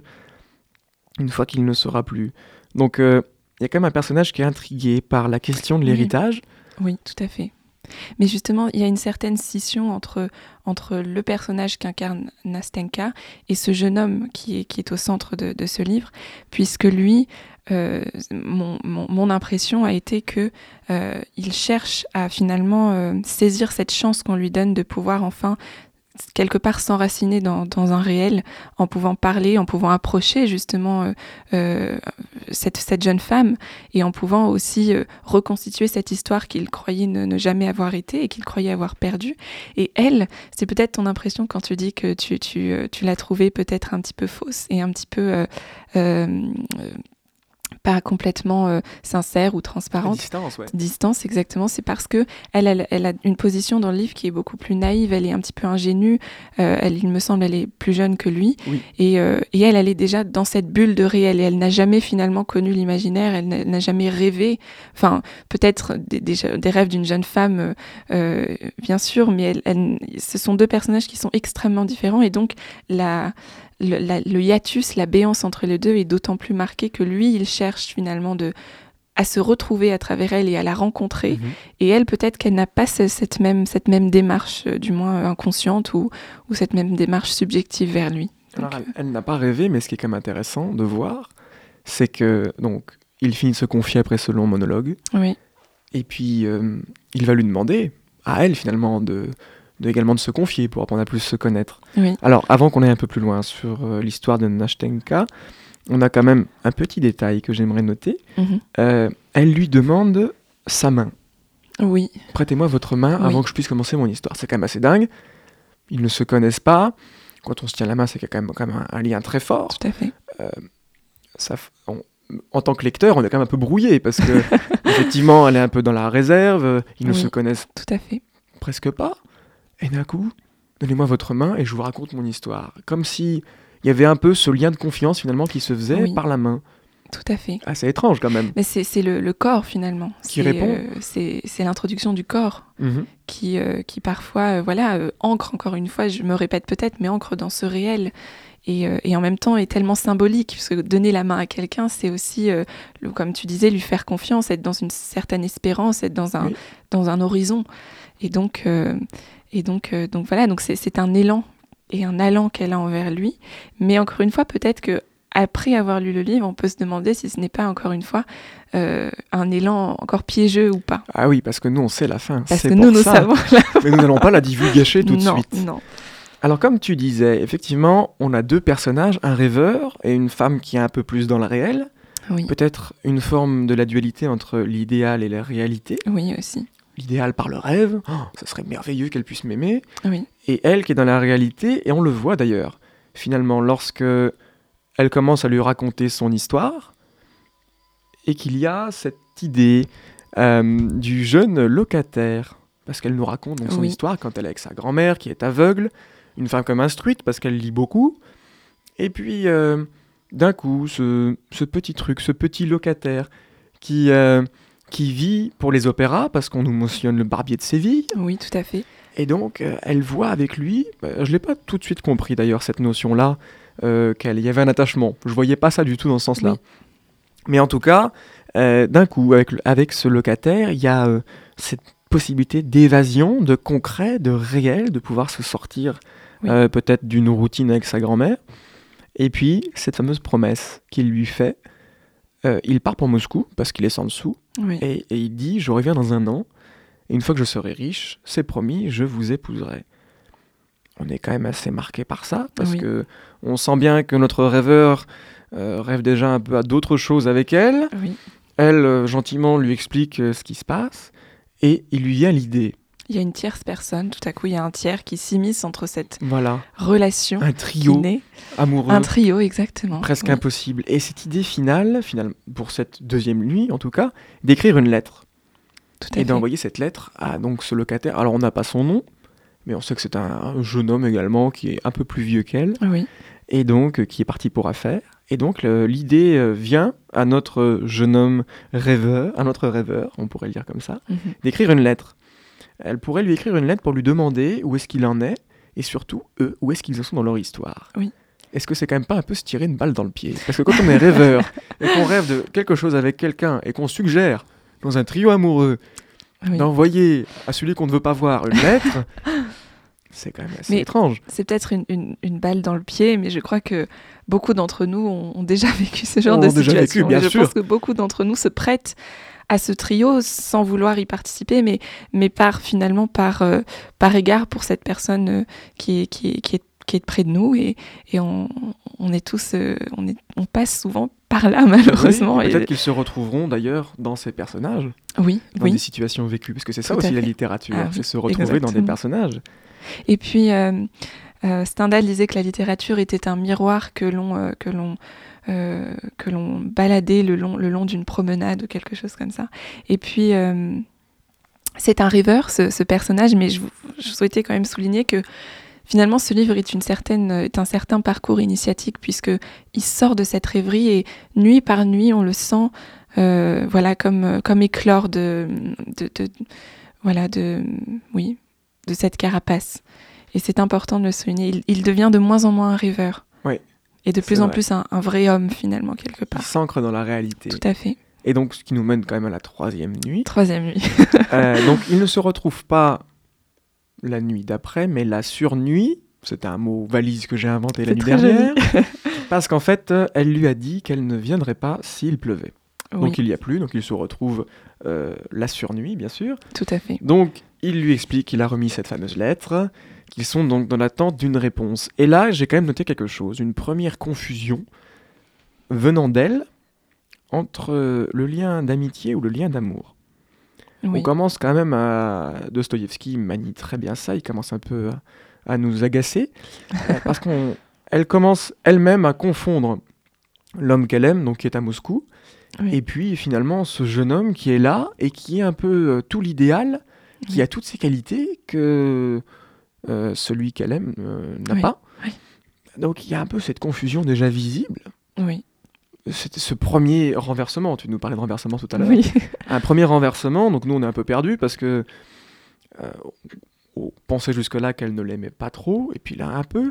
[SPEAKER 1] une fois qu'il ne sera plus. Donc, euh, il y a quand même un personnage qui est intrigué par la question de
[SPEAKER 2] Oui.
[SPEAKER 1] l'héritage.
[SPEAKER 2] Oui, tout à fait. Mais justement, il y a une certaine scission entre, entre le personnage qu'incarne Nastenka et ce jeune homme qui est, qui est au centre de, de ce livre, puisque lui, euh, mon, mon, mon impression a été que euh, il cherche à finalement euh, saisir cette chance qu'on lui donne de pouvoir enfin quelque part s'enraciner dans, dans un réel, en pouvant parler, en pouvant approcher justement euh, euh, cette, cette jeune femme, et en pouvant aussi euh, reconstituer cette histoire qu'il croyait ne, ne jamais avoir été et qu'il croyait avoir perdue. Et elle, c'est peut-être ton impression quand tu dis que tu, tu, tu l'as trouvée peut-être un petit peu fausse et un petit peu... Euh, euh, pas complètement euh, sincère ou transparente.
[SPEAKER 1] Distance, ouais.
[SPEAKER 2] Distance, exactement. C'est parce que elle, elle, elle a une position dans le livre qui est beaucoup plus naïve. Elle est un petit peu ingénue. Euh, elle, il me semble, elle est plus jeune que lui.
[SPEAKER 1] Oui.
[SPEAKER 2] Et, euh, et elle, elle est déjà dans cette bulle de réel. Et elle n'a jamais finalement connu l'imaginaire. Elle n'a, n'a jamais rêvé. Enfin, peut-être des, des, des rêves d'une jeune femme, euh, bien sûr, mais elle, elle, ce sont deux personnages qui sont extrêmement différents. Et donc, la... Le, la, le hiatus, la béance entre les deux est d'autant plus marqué que lui, il cherche finalement de, à se retrouver à travers elle et à la rencontrer. Mmh. Et elle, peut-être qu'elle n'a pas ce, cette, même, cette même démarche, euh, du moins inconsciente, ou, ou cette même démarche subjective vers lui.
[SPEAKER 1] Alors, donc, elle, elle n'a pas rêvé, mais ce qui est quand même intéressant de voir, c'est que donc il finit de se confier après ce long monologue.
[SPEAKER 2] Oui.
[SPEAKER 1] Et puis, euh, il va lui demander, à elle finalement, de... De, également de se confier pour apprendre à plus se connaître.
[SPEAKER 2] Oui.
[SPEAKER 1] Alors, avant qu'on aille un peu plus loin sur euh, l'histoire de Nastenka, on a quand même un petit détail que j'aimerais noter. Mm-hmm. Euh, elle lui demande sa main.
[SPEAKER 2] Oui.
[SPEAKER 1] Prêtez-moi votre main
[SPEAKER 2] oui.
[SPEAKER 1] avant que je puisse commencer mon histoire. C'est quand même assez dingue. Ils ne se connaissent pas. Quand on se tient la main, c'est qu'il y a quand même, quand même un, un lien très fort.
[SPEAKER 2] Tout à fait.
[SPEAKER 1] Euh, ça, on, en tant que lecteur, on est quand même un peu brouillé parce que, effectivement, elle est un peu dans la réserve. Ils ne
[SPEAKER 2] oui.
[SPEAKER 1] se connaissent
[SPEAKER 2] Tout à fait.
[SPEAKER 1] presque pas. Et d'un coup, donnez-moi votre main et je vous raconte mon histoire. Comme s'il y avait un peu ce lien de confiance finalement qui se faisait oui. par la main.
[SPEAKER 2] Tout à fait.
[SPEAKER 1] Ah, c'est étrange quand même.
[SPEAKER 2] Mais c'est, c'est le, le corps finalement.
[SPEAKER 1] Qui
[SPEAKER 2] c'est,
[SPEAKER 1] répond
[SPEAKER 2] euh, c'est, c'est l'introduction du corps
[SPEAKER 1] mm-hmm.
[SPEAKER 2] qui, euh, qui parfois, euh, voilà, euh, ancre encore une fois, je me répète peut-être, mais ancre dans ce réel. Et, euh, et en même temps est tellement symbolique, parce que donner la main à quelqu'un, c'est aussi, euh, le, comme tu disais, lui faire confiance, être dans une certaine espérance, être dans un, oui. dans un horizon. Et donc... Euh, Et donc, euh, donc voilà, donc c'est, c'est un élan et un allant qu'elle a envers lui. Mais encore une fois, peut-être qu'après avoir lu le livre, on peut se demander si ce n'est pas encore une fois euh, un élan encore piégeux ou pas.
[SPEAKER 1] Ah oui, parce que nous, on sait la fin.
[SPEAKER 2] Parce
[SPEAKER 1] c'est
[SPEAKER 2] que
[SPEAKER 1] pour
[SPEAKER 2] nous, nous
[SPEAKER 1] ça.
[SPEAKER 2] savons la fin.
[SPEAKER 1] Mais nous n'allons pas la divulgacher tout de
[SPEAKER 2] non,
[SPEAKER 1] suite.
[SPEAKER 2] Non,
[SPEAKER 1] Alors, comme tu disais, effectivement, on a deux personnages, un rêveur et une femme qui est un peu plus dans le réel.
[SPEAKER 2] Oui.
[SPEAKER 1] Peut-être une forme de la dualité entre l'idéal et la réalité.
[SPEAKER 2] Oui, aussi.
[SPEAKER 1] L'idéal par le rêve, oh, ça serait merveilleux qu'elle puisse m'aimer.
[SPEAKER 2] Oui.
[SPEAKER 1] Et elle qui est dans la réalité, et on le voit d'ailleurs, finalement, lorsque elle commence à lui raconter son histoire, et qu'il y a cette idée euh, du jeune locataire, parce qu'elle nous raconte donc son
[SPEAKER 2] oui.
[SPEAKER 1] histoire quand elle est avec sa grand-mère qui est aveugle, une femme comme instruite parce qu'elle lit beaucoup, et puis euh, d'un coup, ce, ce petit truc, ce petit locataire qui... Euh, qui vit pour les opéras, parce qu'on nous mentionne le Barbier de Séville.
[SPEAKER 2] Oui, tout à fait.
[SPEAKER 1] Et donc, euh, elle voit avec lui, bah, je ne l'ai pas tout de suite compris d'ailleurs, cette notion-là, euh, qu'il y avait un attachement. Je ne voyais pas ça du tout dans ce sens-là.
[SPEAKER 2] Oui.
[SPEAKER 1] Mais en tout cas, euh, d'un coup, avec, avec ce locataire, il y a euh, cette possibilité d'évasion, de concret, de réel, de pouvoir se sortir oui. euh, peut-être d'une routine avec sa grand-mère. Et puis, cette fameuse promesse qu'il lui fait, Euh, il part pour Moscou parce qu'il est sans dessous
[SPEAKER 2] oui.
[SPEAKER 1] et, et il dit je reviens dans un an et une fois que je serai riche, c'est promis, je vous épouserai. On est quand même assez marqué par ça parce
[SPEAKER 2] oui.
[SPEAKER 1] que on sent bien que notre rêveur euh, rêve déjà un peu à d'autres choses avec elle.
[SPEAKER 2] Oui.
[SPEAKER 1] Elle euh, gentiment lui explique euh, ce qui se passe et il lui vient l'idée.
[SPEAKER 2] Il y a une tierce personne, tout à coup il y a un tiers qui s'immisce entre cette
[SPEAKER 1] voilà.
[SPEAKER 2] relation.
[SPEAKER 1] Un trio amoureux.
[SPEAKER 2] Un trio, exactement.
[SPEAKER 1] Presque
[SPEAKER 2] oui.
[SPEAKER 1] impossible. Et cette idée finale, finale, pour cette deuxième nuit en tout cas, d'écrire une lettre.
[SPEAKER 2] Tout à
[SPEAKER 1] et
[SPEAKER 2] fait.
[SPEAKER 1] d'envoyer cette lettre à donc, ce locataire. Alors on n'a pas son nom, mais on sait que c'est un, un jeune homme également qui est un peu plus vieux qu'elle.
[SPEAKER 2] Oui.
[SPEAKER 1] Et donc euh, qui est parti pour affaire. Et donc le, l'idée euh, vient à notre jeune homme rêveur, à notre rêveur, on pourrait le dire comme ça,
[SPEAKER 2] mm-hmm.
[SPEAKER 1] d'écrire une lettre. Elle pourrait lui écrire une lettre pour lui demander où est-ce qu'il en est, et surtout, eux, où est-ce qu'ils en sont dans leur histoire.
[SPEAKER 2] Oui.
[SPEAKER 1] Est-ce que c'est quand même pas un peu se tirer une balle dans le pied ? Parce que quand on est rêveur, et qu'on rêve de quelque chose avec quelqu'un, et qu'on suggère, dans un trio amoureux,
[SPEAKER 2] Oui.
[SPEAKER 1] d'envoyer à celui qu'on ne veut pas voir une lettre, c'est quand même assez
[SPEAKER 2] Mais
[SPEAKER 1] étrange.
[SPEAKER 2] c'est peut-être une, une, une balle dans le pied, mais je crois que beaucoup d'entre nous ont, ont déjà vécu ce genre
[SPEAKER 1] On
[SPEAKER 2] de
[SPEAKER 1] a déjà
[SPEAKER 2] situation.
[SPEAKER 1] vécu, bien
[SPEAKER 2] Et je
[SPEAKER 1] sûr.
[SPEAKER 2] pense que beaucoup d'entre nous se prêtent à ce trio sans vouloir y participer, mais, mais par finalement par, euh, par égard pour cette personne euh, qui, est, qui, est, qui, est, qui est près de nous. Et, et on, on est tous, euh, on, est, on passe souvent par là, malheureusement.
[SPEAKER 1] Oui, et peut-être
[SPEAKER 2] et...
[SPEAKER 1] qu'ils se retrouveront d'ailleurs dans ces personnages,
[SPEAKER 2] Oui,
[SPEAKER 1] dans
[SPEAKER 2] oui.
[SPEAKER 1] des situations vécues, parce que c'est ça
[SPEAKER 2] Tout
[SPEAKER 1] aussi
[SPEAKER 2] à
[SPEAKER 1] la
[SPEAKER 2] fait.
[SPEAKER 1] littérature,
[SPEAKER 2] Ah
[SPEAKER 1] c'est
[SPEAKER 2] oui,
[SPEAKER 1] se retrouver dans des
[SPEAKER 2] exactement.
[SPEAKER 1] personnages.
[SPEAKER 2] Et puis, euh, euh, Stendhal disait que la littérature était un miroir que l'on, euh, que l'on, euh, que l'on baladait le long, le long d'une promenade ou quelque chose comme ça. Et puis, euh, c'est un rêveur, ce, ce personnage, mais je, je souhaitais quand même souligner que finalement, ce livre est, une certaine, est un certain parcours initiatique, puisqu'il sort de cette rêverie et nuit par nuit, on le sent euh, voilà, comme, comme éclore de, de, de, voilà, de, oui, de cette carapace. Et c'est important de le souligner. Il, il devient de moins en moins un rêveur.
[SPEAKER 1] Oui,
[SPEAKER 2] et de plus
[SPEAKER 1] c'est
[SPEAKER 2] en
[SPEAKER 1] vrai.
[SPEAKER 2] plus un, un vrai homme, finalement, quelque
[SPEAKER 1] Il
[SPEAKER 2] part.
[SPEAKER 1] s'ancre dans la réalité.
[SPEAKER 2] Tout à fait.
[SPEAKER 1] Et donc, ce qui nous mène quand même à la troisième nuit.
[SPEAKER 2] Troisième nuit.
[SPEAKER 1] euh, donc, il ne se retrouve pas la nuit d'après, mais la surnuit. C'était un mot valise que j'ai inventé la
[SPEAKER 2] C'est
[SPEAKER 1] nuit
[SPEAKER 2] très
[SPEAKER 1] dernière.
[SPEAKER 2] joli.
[SPEAKER 1] Parce qu'en fait, euh, elle lui a dit qu'elle ne viendrait pas s'il pleuvait.
[SPEAKER 2] Oui,
[SPEAKER 1] Donc, il n'y a plus. Donc, il se retrouve euh, la surnuit, bien sûr.
[SPEAKER 2] tout à fait.
[SPEAKER 1] Donc, il lui explique qu'il a remis cette fameuse lettre, qu'ils sont donc dans l'attente d'une réponse. Et là, j'ai quand même noté quelque chose, une première confusion venant d'elle entre euh, le lien d'amitié ou le lien d'amour.
[SPEAKER 2] Oui.
[SPEAKER 1] On commence quand même à... Dostoïevski manie très bien ça, il commence un peu à, à nous agacer, euh, parce qu'elle commence elle-même à confondre l'homme qu'elle aime, donc qui est à Moscou,
[SPEAKER 2] Oui.
[SPEAKER 1] et puis finalement ce jeune homme qui est là, et qui est un peu euh, tout l'idéal, qui
[SPEAKER 2] Oui.
[SPEAKER 1] a toutes ces qualités que euh, celui qu'elle aime euh, n'a
[SPEAKER 2] Oui.
[SPEAKER 1] pas.
[SPEAKER 2] Oui.
[SPEAKER 1] Donc il y a un peu cette confusion déjà visible.
[SPEAKER 2] Oui.
[SPEAKER 1] C'était ce premier renversement, tu nous parlais de renversement tout à l'heure.
[SPEAKER 2] Oui.
[SPEAKER 1] Un premier renversement, donc nous on est un peu perdus parce que euh, on pensait jusque-là qu'elle ne l'aimait pas trop, et puis là un peu,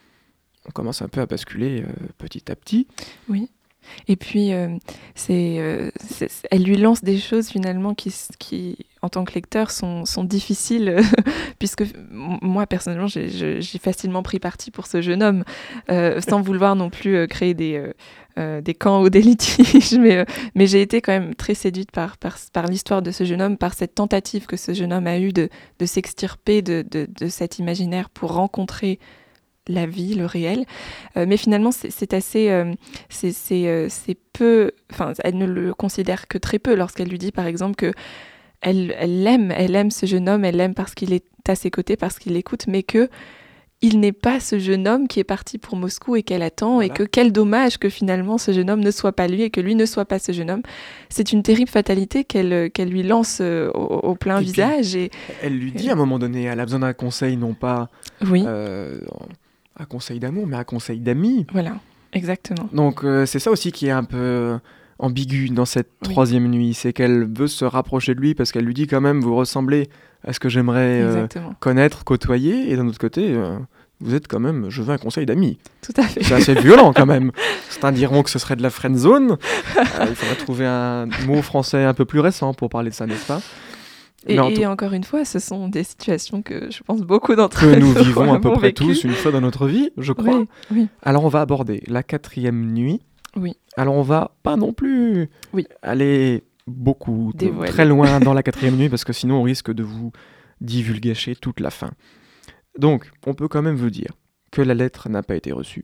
[SPEAKER 1] on commence un peu à basculer euh, petit à petit.
[SPEAKER 2] Oui. Et puis, euh, c'est, euh, c'est, c'est- elle lui lance des choses finalement qui, s- qui en tant que lecteur, sont, sont difficiles, puisque m- moi, personnellement, j'ai, je- j'ai facilement pris parti pour ce jeune homme, euh, sans vouloir non plus euh, créer des, euh, euh, des camps ou des litiges, mais, euh, mais j'ai été quand même très séduite par, par, par l'histoire de ce jeune homme, par cette tentative que ce jeune homme a eue de, de s'extirper de, de, de cet imaginaire pour rencontrer la vie, le réel. Euh, mais finalement, c'est, c'est assez... euh, c'est, c'est, euh, c'est peu... Enfin, elle ne le considère que très peu lorsqu'elle lui dit, par exemple, que elle, elle l'aime, elle aime ce jeune homme, elle l'aime parce qu'il est à ses côtés, parce qu'il l'écoute, mais que il n'est pas ce jeune homme qui est parti pour Moscou et qu'elle attend,
[SPEAKER 1] Voilà.
[SPEAKER 2] et que quel dommage que finalement ce jeune homme ne soit pas lui et que lui ne soit pas ce jeune homme. C'est une terrible fatalité qu'elle, qu'elle lui lance euh, au, au plein
[SPEAKER 1] Et puis,
[SPEAKER 2] visage. Et...
[SPEAKER 1] Elle lui dit à un moment donné, elle a besoin d'un conseil, non pas
[SPEAKER 2] Oui,
[SPEAKER 1] euh, un conseil d'amour, mais un conseil d'amis.
[SPEAKER 2] voilà, exactement.
[SPEAKER 1] Donc euh, c'est ça aussi qui est un peu ambigu dans cette
[SPEAKER 2] Oui.
[SPEAKER 1] troisième nuit, c'est qu'elle veut se rapprocher de lui parce qu'elle lui dit quand même, vous ressemblez à ce que j'aimerais euh,
[SPEAKER 2] Exactement.
[SPEAKER 1] connaître, côtoyer, et d'un autre côté, euh, vous êtes quand même, je veux un conseil d'amis.
[SPEAKER 2] Tout à fait.
[SPEAKER 1] C'est assez violent quand même. Certains diront que ce serait de la friend zone. Euh, il faudrait trouver un mot français un peu plus récent pour parler de ça, n'est-ce pas?
[SPEAKER 2] Et,
[SPEAKER 1] Mais en tout-
[SPEAKER 2] et encore une fois, ce sont des situations que je pense beaucoup d'entre
[SPEAKER 1] que nous
[SPEAKER 2] nous
[SPEAKER 1] vivons à peu
[SPEAKER 2] avons
[SPEAKER 1] près
[SPEAKER 2] vécues.
[SPEAKER 1] tous une fois dans notre vie, je crois.
[SPEAKER 2] Oui, oui,
[SPEAKER 1] Alors on va aborder la quatrième nuit.
[SPEAKER 2] oui.
[SPEAKER 1] Alors on va pas non plus
[SPEAKER 2] Oui.
[SPEAKER 1] aller beaucoup, t-
[SPEAKER 2] Dévoiler.
[SPEAKER 1] très loin dans la quatrième nuit, parce que sinon on risque de vous divulgacher toute la fin. Donc on peut quand même vous dire que la lettre n'a pas été reçue,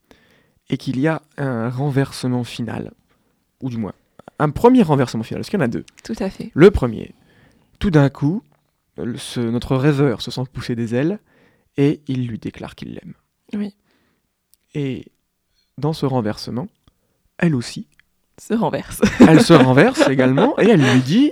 [SPEAKER 1] et qu'il y a un renversement final, ou du moins un premier renversement final, parce qu'il y en a deux.
[SPEAKER 2] Tout à fait.
[SPEAKER 1] Le premier, tout d'un coup, le- ce- notre rêveur se sent pousser des ailes, et il lui déclare qu'il l'aime.
[SPEAKER 2] Oui.
[SPEAKER 1] Et dans ce renversement, elle aussi,
[SPEAKER 2] Se renverse.
[SPEAKER 1] elle se renverse également, et elle lui dit,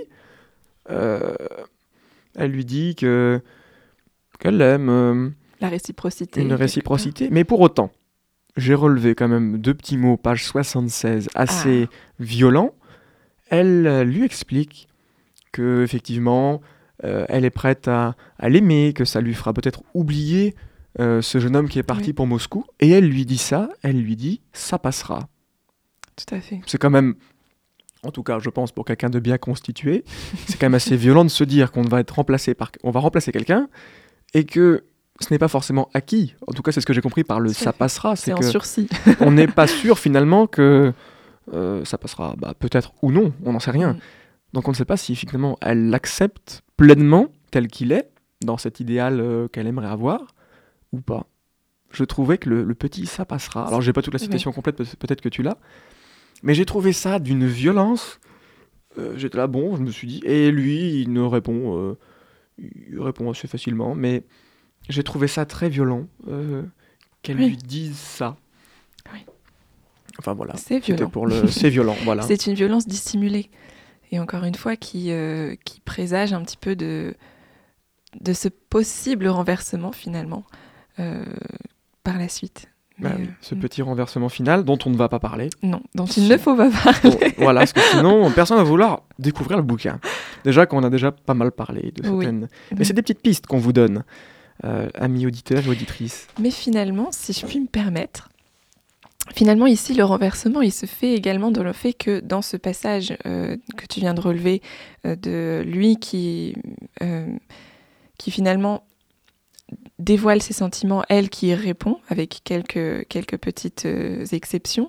[SPEAKER 1] euh, elle lui dit que qu'elle aime, euh,
[SPEAKER 2] La réciprocité.
[SPEAKER 1] une
[SPEAKER 2] quelque
[SPEAKER 1] réciprocité, mais pour autant, j'ai relevé quand même deux petits mots, page soixante-seize, assez violents. Elle euh, lui explique que effectivement, euh, elle est prête à, à l'aimer, que ça lui fera peut-être oublier euh, ce jeune homme qui est parti
[SPEAKER 2] Oui.
[SPEAKER 1] pour Moscou, et elle lui dit ça, elle lui dit, ça passera.
[SPEAKER 2] part. Tout à fait.
[SPEAKER 1] C'est quand même, en tout cas je pense pour quelqu'un de bien constitué, c'est quand même assez violent de se dire qu'on va être remplacé par, on va remplacer quelqu'un et que ce n'est pas forcément acquis. En tout cas c'est ce que j'ai compris par le ça passera,
[SPEAKER 2] c'est, c'est
[SPEAKER 1] que
[SPEAKER 2] en sursis.
[SPEAKER 1] on n'est pas sûr finalement que euh, ça passera, bah, peut-être ou non, on n'en sait rien. Mm. Donc on ne sait pas si finalement elle l'accepte pleinement tel qu'il est, dans cet idéal euh, qu'elle aimerait avoir, ou pas. Je trouvais que le, le petit ça passera. Alors j'ai pas toute la citation oui. complète, peut-être que tu l'as, mais j'ai trouvé ça d'une violence. Euh, j'étais là, bon, je me suis dit, et lui, il ne répond, euh, il répond assez facilement, mais j'ai trouvé ça très violent euh, qu'elle oui. lui dise ça.
[SPEAKER 2] Oui.
[SPEAKER 1] Enfin voilà.
[SPEAKER 2] C'est violent.
[SPEAKER 1] Pour le... C'est violent, voilà.
[SPEAKER 2] C'est une violence dissimulée. Et encore une fois, qui, euh, qui présage un petit peu de, de ce possible renversement, finalement, euh, par la suite. Mais,
[SPEAKER 1] bah oui,
[SPEAKER 2] euh,
[SPEAKER 1] ce petit renversement final dont on ne va pas parler.
[SPEAKER 2] Non, dont il si... ne faut pas parler.
[SPEAKER 1] Bon, voilà, parce que sinon, personne ne va vouloir découvrir le bouquin. Déjà qu'on a déjà pas mal parlé de certaines... Oui. Mais c'est des petites pistes qu'on vous donne, euh, amis auditeurs et auditrices.
[SPEAKER 2] Mais finalement, si je puis me permettre, finalement, ici, le renversement, il se fait également dans le fait que dans ce passage euh, que tu viens de relever, euh, de lui qui, euh, qui finalement dévoile ses sentiments, elle qui y répond, avec quelques, quelques petites euh, exceptions,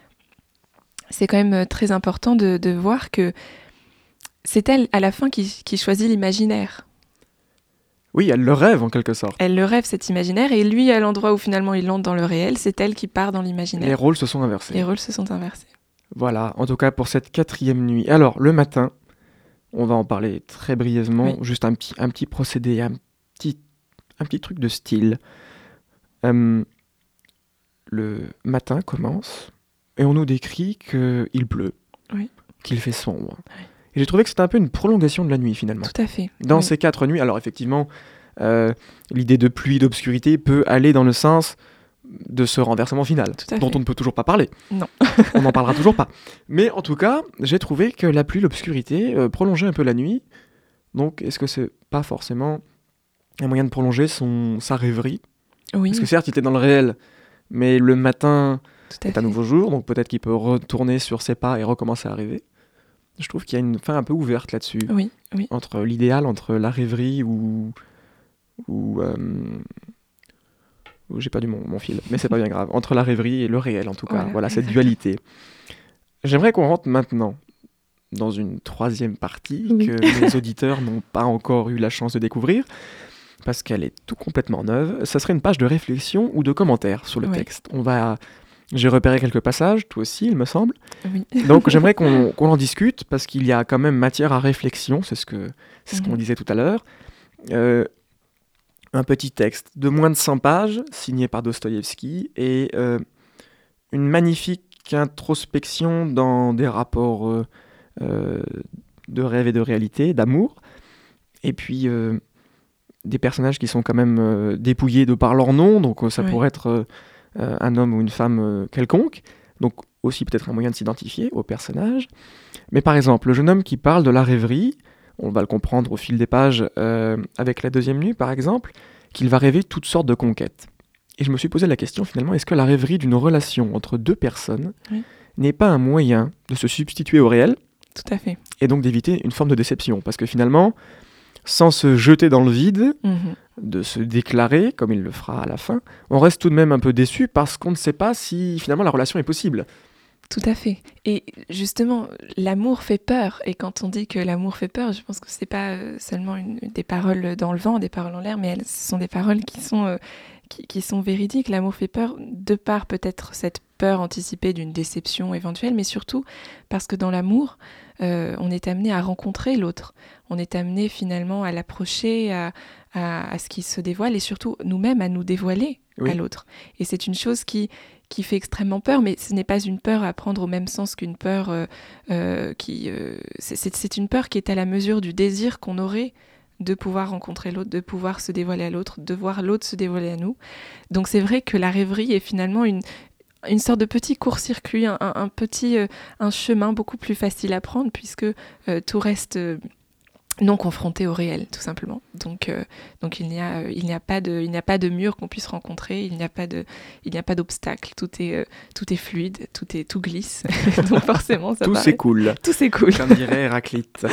[SPEAKER 2] c'est quand même très important de, de voir que c'est elle, à la fin, qui, qui choisit l'imaginaire.
[SPEAKER 1] Oui, elle le rêve en quelque sorte.
[SPEAKER 2] Elle le rêve, cet imaginaire, et lui, à l'endroit où finalement il entre dans le réel, c'est elle qui part dans l'imaginaire.
[SPEAKER 1] Les rôles se sont inversés.
[SPEAKER 2] Les rôles se sont inversés.
[SPEAKER 1] Voilà, en tout cas pour cette quatrième nuit. Alors, le matin, on va en parler très brièvement, oui. juste un petit, un petit procédé, un petit, un petit truc de style. Euh, le matin commence, et on nous décrit qu'il pleut,
[SPEAKER 2] oui.
[SPEAKER 1] qu'il fait sombre.
[SPEAKER 2] Oui.
[SPEAKER 1] Et j'ai trouvé que c'était un peu une prolongation de la nuit, finalement.
[SPEAKER 2] Tout à fait.
[SPEAKER 1] Dans
[SPEAKER 2] oui.
[SPEAKER 1] ces quatre nuits, alors effectivement, euh, l'idée de pluie, d'obscurité peut aller dans le sens de ce renversement final, dont
[SPEAKER 2] fait.
[SPEAKER 1] on ne peut toujours pas parler.
[SPEAKER 2] Non.
[SPEAKER 1] On n'en parlera toujours pas. Mais en tout cas, j'ai trouvé que la pluie, l'obscurité euh, prolongeait un peu la nuit. Donc, est-ce que c'est pas forcément un moyen de prolonger son, sa rêverie ?
[SPEAKER 2] Oui.
[SPEAKER 1] Parce que certes, il était dans le réel, mais le matin
[SPEAKER 2] Tout à
[SPEAKER 1] est
[SPEAKER 2] fait.
[SPEAKER 1] un nouveau jour, donc peut-être qu'il peut retourner sur ses pas et recommencer à rêver. Je trouve qu'il y a une fin un peu ouverte là-dessus.
[SPEAKER 2] Oui, oui.
[SPEAKER 1] Entre l'idéal, entre la rêverie ou... ou, euh... ou j'ai perdu mon, mon fil, mais c'est pas bien grave. Entre la rêverie et le réel, en tout cas.
[SPEAKER 2] Voilà,
[SPEAKER 1] voilà cette dualité. J'aimerais qu'on rentre maintenant dans une troisième partie oui. que les auditeurs n'ont pas encore eu la chance de découvrir, parce qu'elle est tout complètement neuve. Ça serait une page de réflexion ou de commentaires sur le oui. texte. On va... J'ai repéré quelques passages, toi aussi, il me semble.
[SPEAKER 2] Oui.
[SPEAKER 1] Donc, j'aimerais qu'on, qu'on en discute, parce qu'il y a quand même matière à réflexion, c'est ce, que, c'est ce mmh. qu'on disait tout à l'heure. Euh, un petit texte de moins de cent pages, signé par Dostoïevski, et euh, une magnifique introspection dans des rapports euh, euh, de rêve et de réalité, d'amour. Et puis, euh, des personnages qui sont quand même euh, dépouillés de par leur nom, donc ça oui. pourrait être... Euh, Euh, un homme ou une femme euh, quelconque, donc aussi peut-être un moyen de s'identifier au personnage. Mais par exemple, le jeune homme qui parle de la rêverie, on va le comprendre au fil des pages euh, avec la deuxième nuit par exemple, qu'il va rêver toutes sortes de conquêtes. Et je me suis posé la question finalement, est-ce que la rêverie d'une relation entre deux personnes oui. n'est pas un moyen de se substituer au réel ?
[SPEAKER 2] Tout à fait.
[SPEAKER 1] Et donc d'éviter une forme de déception, parce que finalement, sans se jeter dans le vide, mmh. de se déclarer, comme il le fera à la fin, on reste tout de même un peu déçu parce qu'on ne sait pas si finalement la relation est possible.
[SPEAKER 2] Tout à fait. Et justement, l'amour fait peur. Et quand on dit que l'amour fait peur, je pense que c'est pas seulement une, des paroles dans le vent, des paroles en l'air, mais elles, ce sont des paroles qui sont, euh, qui, qui sont véridiques. L'amour fait peur de par peut-être cette peur anticipée d'une déception éventuelle, mais surtout parce que dans l'amour, euh, on est amené à rencontrer l'autre. On est amené finalement à l'approcher, à, à, à ce qui se dévoile et surtout nous-mêmes à nous dévoiler oui. à l'autre. Et c'est une chose qui, qui fait extrêmement peur, mais ce n'est pas une peur à prendre au même sens qu'une peur euh, euh, qui... Euh, c'est, c'est, c'est une peur qui est à la mesure du désir qu'on aurait de pouvoir rencontrer l'autre, de pouvoir se dévoiler à l'autre, de voir l'autre se dévoiler à nous. Donc c'est vrai que la rêverie est finalement une... une sorte de petit court-circuit, un, un, un petit euh, un chemin beaucoup plus facile à prendre puisque euh, tout reste euh, non confronté au réel, tout simplement. Donc, euh, donc il n'y a, euh, il n'y a pas de, il n'y a pas de mur qu'on puisse rencontrer, il n'y a pas de, il n'y a pas d'obstacle. Tout est, euh, tout est fluide, tout est, tout glisse. Donc forcément, ça
[SPEAKER 1] Tout
[SPEAKER 2] paraît...
[SPEAKER 1] c'est cool.
[SPEAKER 2] Tout c'est cool.
[SPEAKER 1] Comme dirait Héraclite.